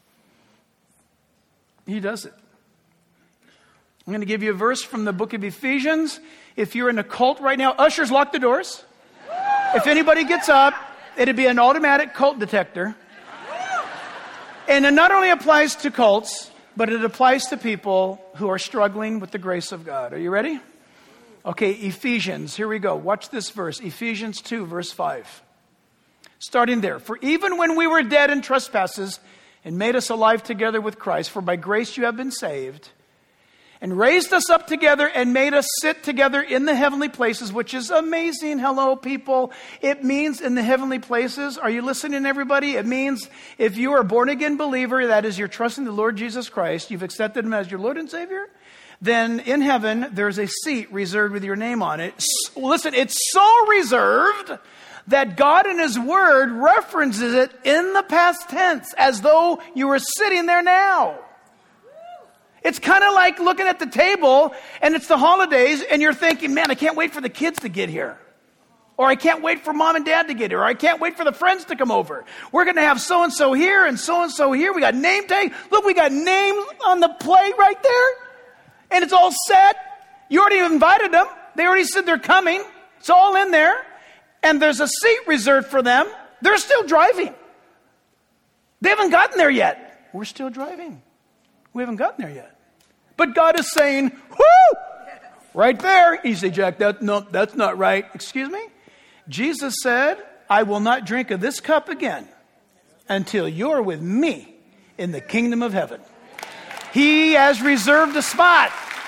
He does it. I'm going to give you a verse from the book of Ephesians. If you're in a cult right now, ushers, lock the doors. If anybody gets up, it'd be an automatic cult detector. And it not only applies to cults, but it applies to people who are struggling with the grace of God. Are you ready? Okay, Ephesians. Here we go. Watch this verse. Ephesians 2, verse 5. Starting there. For even when we were dead in trespasses and made us alive together with Christ, for by grace you have been saved, and raised us up together and made us sit together in the heavenly places, which is amazing. Hello, people. It means in the heavenly places. Are you listening, everybody? It means if you are a born-again believer, that is, you're trusting the Lord Jesus Christ, you've accepted Him as your Lord and Savior, then in heaven, there's a seat reserved with your name on it. Listen, it's so reserved that God in His Word references it in the past tense, as though you were sitting there now. It's kind of like looking at the table and it's the holidays and you're thinking, man, I can't wait for the kids to get here. Or I can't wait for mom and dad to get here. Or I can't wait for the friends to come over. We're going to have so-and-so here and so-and-so here. We got name tag. Look, we got names on the plate right there. And it's all set. You already invited them. They already said they're coming. It's all in there. And there's a seat reserved for them. They're still driving. They haven't gotten there yet. We're still driving. We haven't gotten there yet. But God is saying, whoo, right there. You say, Jack, that's not right. Excuse me? Jesus said, I will not drink of this cup again until you're with me in the kingdom of heaven. He has reserved a spot.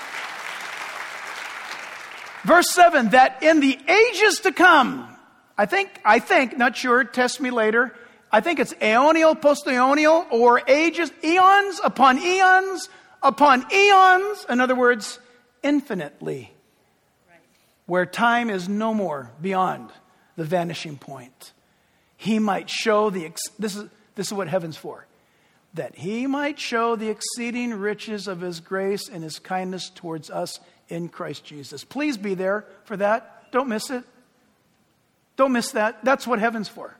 Verse 7, that in the ages to come, I think, not sure, test me later. I think it's aeonial, post-aeonial, or ages, eons upon eons, upon eons, in other words, infinitely, where time is no more beyond the vanishing point. He might show this is what heaven's for, that He might show the exceeding riches of His grace and His kindness towards us in Christ Jesus. Please be there for that. Don't miss it. Don't miss that. That's what heaven's for.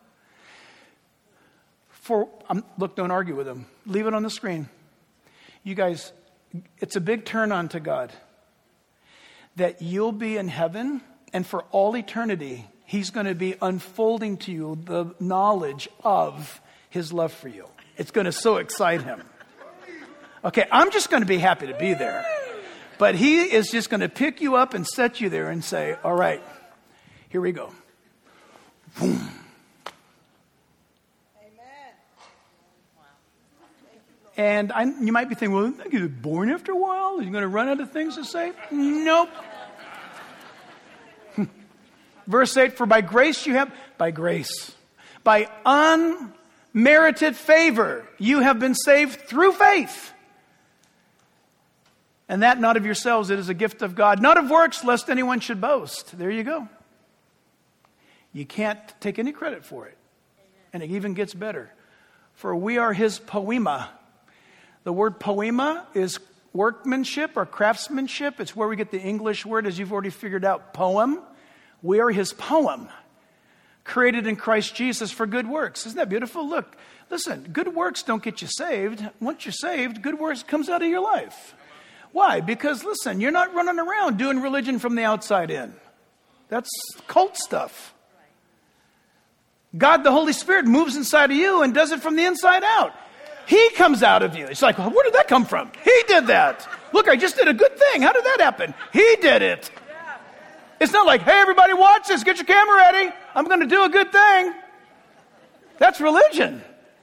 Look, don't argue with Him. Leave it on the screen. You guys, it's a big turn on to God that you'll be in heaven, and for all eternity, He's going to be unfolding to you the knowledge of His love for you. It's going to so excite Him. Okay, I'm just going to be happy to be there. But He is just going to pick you up and set you there and say, all right, here we go. Boom. And you might be thinking, well, isn't that going to get boring after a while? Are you going to run out of things to say? Nope. Verse 8, for by grace by unmerited favor, you have been saved through faith. And that not of yourselves, it is a gift of God, not of works, lest anyone should boast. There you go. You can't take any credit for it. And it even gets better. For we are his poema. The word poema is workmanship or craftsmanship. It's where we get the English word, as you've already figured out, poem. We are his poem, created in Christ Jesus for good works. Isn't that beautiful? Look, listen, good works don't get you saved. Once you're saved, good works comes out of your life. Why? Because, listen, you're not running around doing religion from the outside in. That's cult stuff. God, the Holy Spirit, moves inside of you and does it from the inside out. He comes out of you. It's like, well, where did that come from? He did that. Look, I just did a good thing. How did that happen? He did it. It's not like, hey, everybody watch this. Get your camera ready. I'm going to do a good thing. That's religion.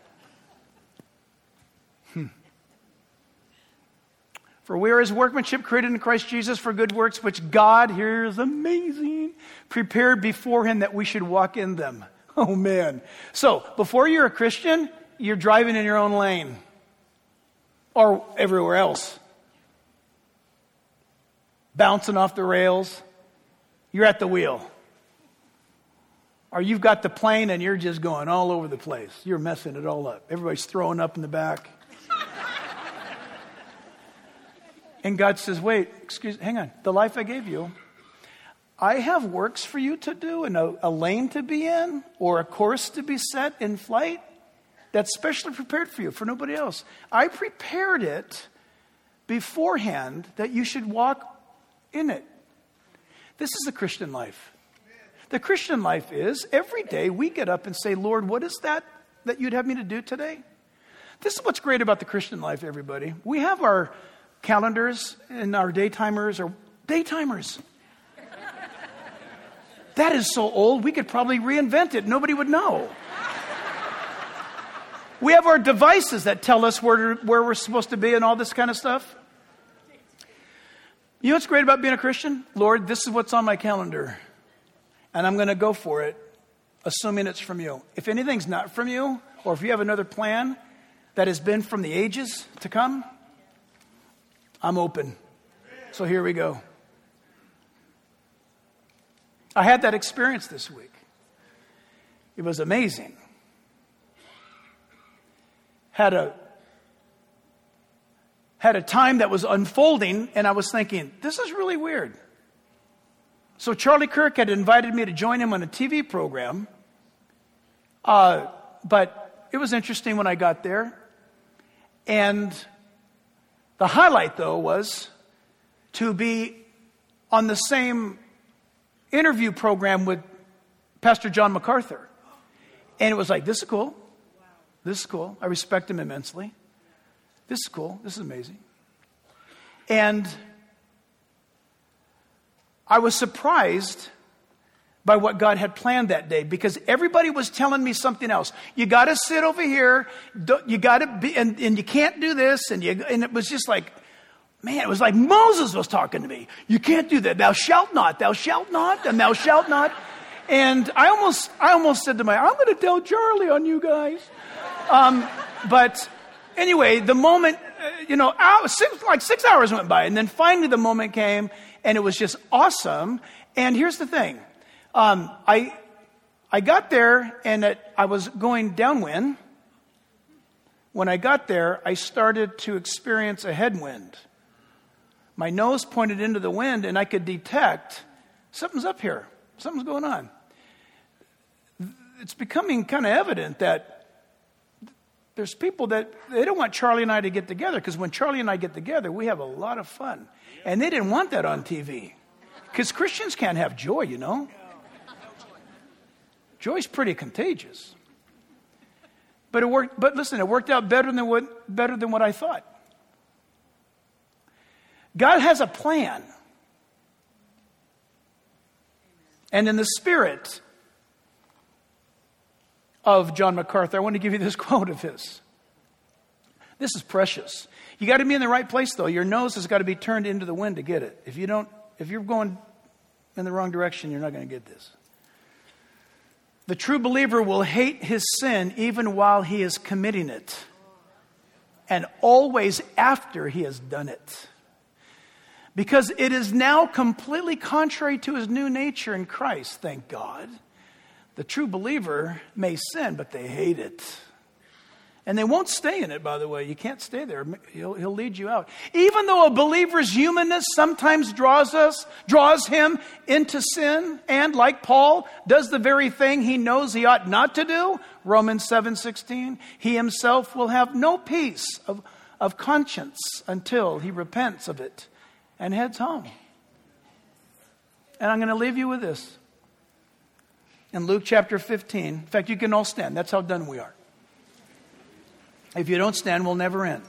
For we are his workmanship, created in Christ Jesus for good works, which God, here's amazing, prepared beforehand that we should walk in them. Oh, man. So, before you're a Christian, you're driving in your own lane. Or everywhere else. Bouncing off the rails. You're at the wheel. Or you've got the plane and you're just going all over the place. You're messing it all up. Everybody's throwing up in the back. And God says, wait, hang on. The life I gave you, I have works for you to do and a lane to be in or a course to be set in flight that's specially prepared for you, for nobody else. I prepared it beforehand that you should walk in it. This is the Christian life. The Christian life is every day we get up and say, Lord, what is that you'd have me to do today? This is what's great about the Christian life, everybody. We have our calendars and our daytimers. That is so old, we could probably reinvent it. Nobody would know. We have our devices that tell us where we're supposed to be and all this kind of stuff. You know what's great about being a Christian? Lord, this is what's on my calendar. And I'm going to go for it, assuming it's from you. If anything's not from you, or if you have another plan that has been from the ages to come, I'm open. So here we go. I had that experience this week. It was amazing. Had a time that was unfolding, and I was thinking, this is really weird. So Charlie Kirk had invited me to join him on a TV program. But it was interesting when I got there. And the highlight, though, was to be on the same interview program with Pastor John MacArthur. And it was like, this is cool. This is cool. I respect him immensely. This is cool. This is amazing. And I was surprised by what God had planned that day, because everybody was telling me something else. You got to sit over here. You got to be, and you can't do this. And it was just like, man, it was like Moses was talking to me. You can't do that. Thou shalt not, and thou shalt not. And I almost said to I'm going to tell Charlie on you guys. But anyway, the moment, 6 hours went by, and then finally the moment came, and it was just awesome. And here's the thing. I got there, and I was going downwind. When I got there, I started to experience a headwind. My nose pointed into the wind, and I could detect something's up here. Something's going on. It's becoming kind of evident that there's people that they don't want Charlie and I to get together, because when Charlie and I get together, we have a lot of fun. And they didn't want that on TV, because Christians can't have joy, you know. Joy's pretty contagious. But it worked. But listen, it worked out better than what I thought. God has a plan. And in the spirit of John MacArthur, I want to give you this quote of his. This is precious. You got to be in the right place, though. Your nose has got to be turned into the wind to get it. If you're going in the wrong direction, you're not going to get this. The true believer will hate his sin even while he is committing it, and always after he has done it. Because it is now completely contrary to his new nature in Christ, thank God. The true believer may sin, but they hate it. And they won't stay in it, by the way. You can't stay there. He'll lead you out. Even though a believer's humanness sometimes draws him into sin, and like Paul, does the very thing he knows he ought not to do, Romans 7:16, he himself will have no peace of conscience until he repents of it and heads home. And I'm going to leave you with this. In Luke chapter 15, in fact, you can all stand. That's how done we are. If you don't stand, we'll never end.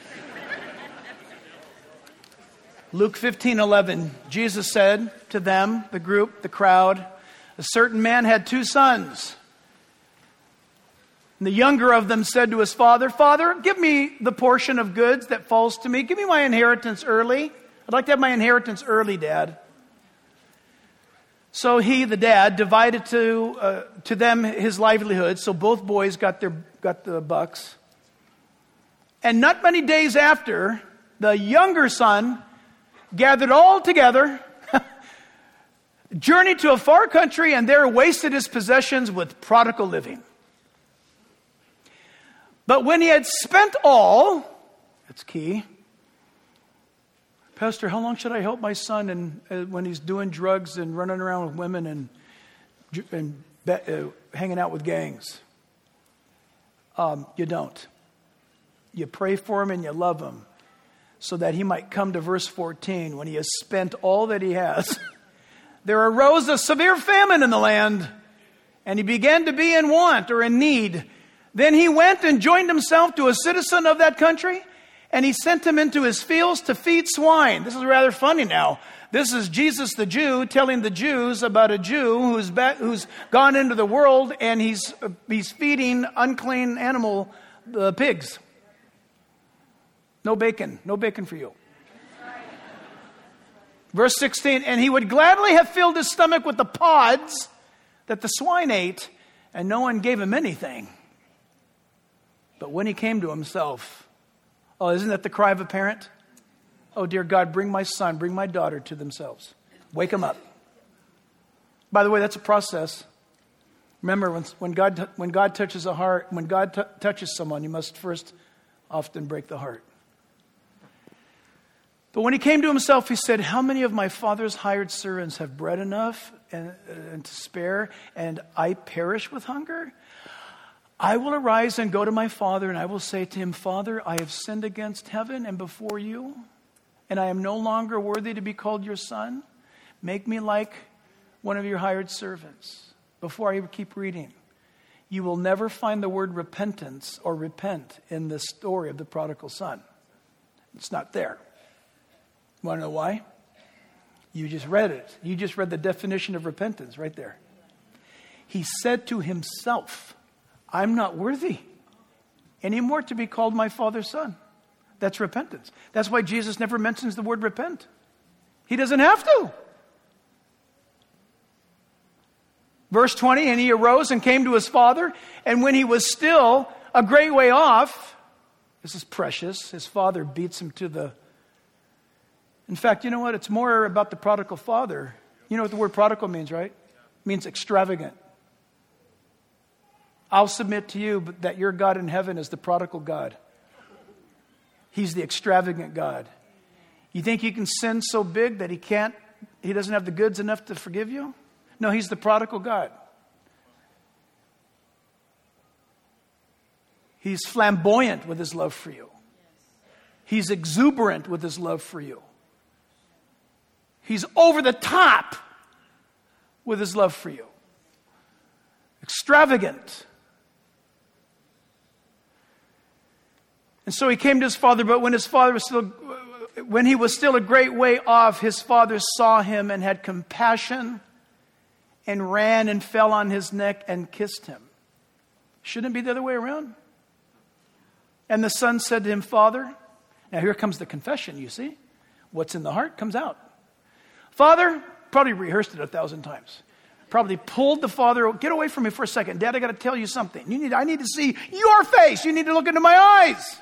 Luke 15:11, Jesus said to them, the group, the crowd, a certain man had 2 sons. And the younger of them said to his father, Father, give me the portion of goods that falls to me. Give me my inheritance early. I'd like to have my inheritance early, Dad. So he, the dad, divided to them his livelihood. So both boys got the bucks. And not many days after, the younger son gathered all together, journeyed to a far country, and there wasted his possessions with prodigal living. But when he had spent all, that's key. Pastor, how long should I help my son when he's doing drugs and running around with women and hanging out with gangs? You don't. You pray for him and you love him so that he might come to verse 14 when he has spent all that he has. There arose a severe famine in the land, and he began to be in want or in need. Then he went and joined himself to a citizen of that country, and he sent him into his fields to feed swine. This is rather funny now. This is Jesus the Jew telling the Jews about a Jew who's gone into the world and he's feeding unclean animal pigs. No bacon for you. Verse 16, and he would gladly have filled his stomach with the pods that the swine ate, and no one gave him anything. But when he came to himself, oh, isn't that the cry of a parent? Oh, dear God, bring my son, bring my daughter to themselves. Wake them up. By the way, that's a process. Remember, when God touches a heart, when God touches someone, you must first often break the heart. But when he came to himself, he said, how many of my father's hired servants have bread enough and to spare, and I perish with hunger? I will arise and go to my father, and I will say to him, Father, I have sinned against heaven and before you, and I am no longer worthy to be called your son. Make me like one of your hired servants. Before I keep reading, you will never find the word repentance or repent in the story of the prodigal son. It's not there. You want to know why? You just read it. You just read the definition of repentance right there. He said to himself, I'm not worthy anymore to be called my father's son. That's repentance. That's why Jesus never mentions the word repent. He doesn't have to. Verse 20, and he arose and came to his father, and when he was still a great way off, this is precious, his father beats him to the... In fact, you know what? It's more about the prodigal father. You know what the word prodigal means, right? It means extravagant. I'll submit to you that your God in heaven is the prodigal God. He's the extravagant God. You think you can sin so big that he doesn't have the goods enough to forgive you? No, he's the prodigal God. He's flamboyant with his love for you. He's exuberant with his love for you. He's over the top with his love for you. Extravagant. And so he came to his father, but when he was still a great way off, his father saw him and had compassion and ran and fell on his neck and kissed him. Shouldn't it be the other way around? And the son said to him, Father, now here comes the confession, you see. What's in the heart comes out. Father, probably rehearsed it 1,000 times. probably pulled the father, get away from me for a second. Dad, I got to tell you something. I need to see your face. You need to look into my eyes.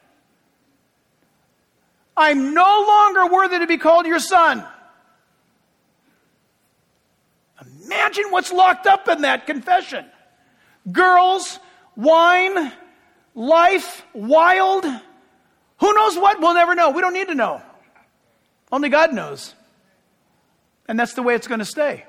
I'm no longer worthy to be called your son. Imagine what's locked up in that confession. Girls, wine, life, wild. Who knows what? We'll never know. We don't need to know. Only God knows. And that's the way it's going to stay.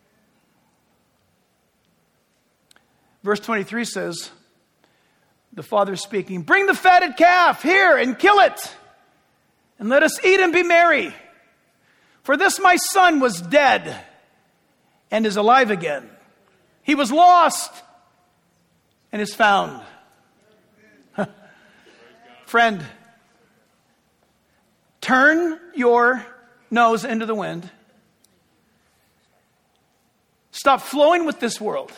Verse 23 says, the father speaking, bring the fatted calf here and kill it, and let us eat and be merry. For this my son was dead and is alive again. He was lost and is found. Friend, turn your nose into the wind. Stop flowing with this world.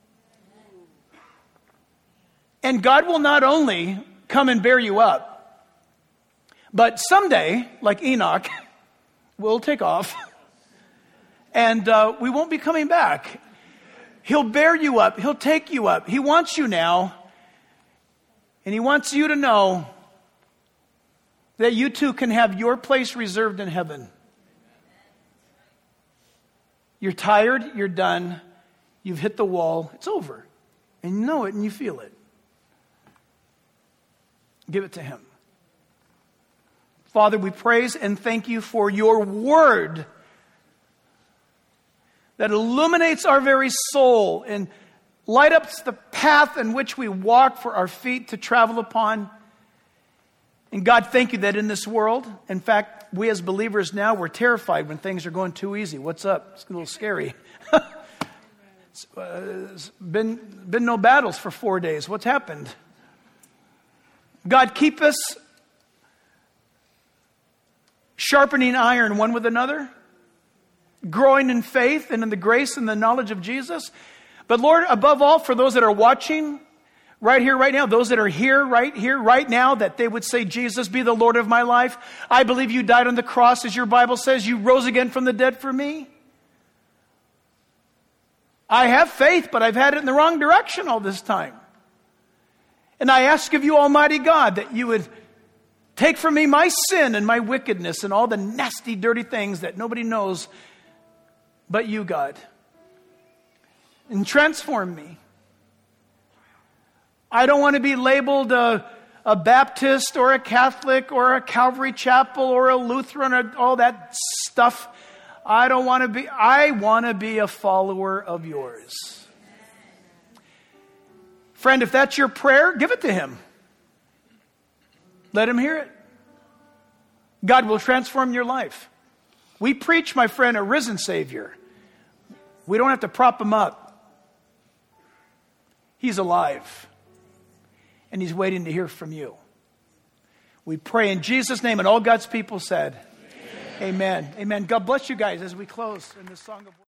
And God will not only come and bear you up, but someday, like Enoch, we'll take off and we won't be coming back. He'll bear you up. He'll take you up. He wants you now. And he wants you to know that you too can have your place reserved in heaven. You're tired. You're done. You've hit the wall. It's over. And you know it and you feel it. Give it to him. Father, we praise and thank you for your word that illuminates our very soul and light up the path in which we walk for our feet to travel upon. And God, thank you that in this world, in fact, we as believers now, we're terrified when things are going too easy. What's up? It's a little scary. It's been no battles for 4 days. What's happened? God, keep us sharpening iron one with another, growing in faith and in the grace and the knowledge of Jesus. But Lord, above all, for those that are watching right here, right now, those that are here, right now, that they would say, Jesus, be the Lord of my life. I believe you died on the cross, as your Bible says. You rose again from the dead for me. I have faith, but I've had it in the wrong direction all this time. And I ask of you, Almighty God, that you would take from me my sin and my wickedness and all the nasty, dirty things that nobody knows but you, God. And transform me. I don't want to be labeled a Baptist or a Catholic or a Calvary Chapel or a Lutheran or all that stuff. I want to be a follower of yours. Friend, if that's your prayer, give it to him. Let him hear it. God will transform your life. We preach, my friend, a risen Savior. We don't have to prop him up. He's alive. And he's waiting to hear from you. We pray in Jesus' name, and all God's people said, Amen. Amen. God bless you guys as we close in this song of worship.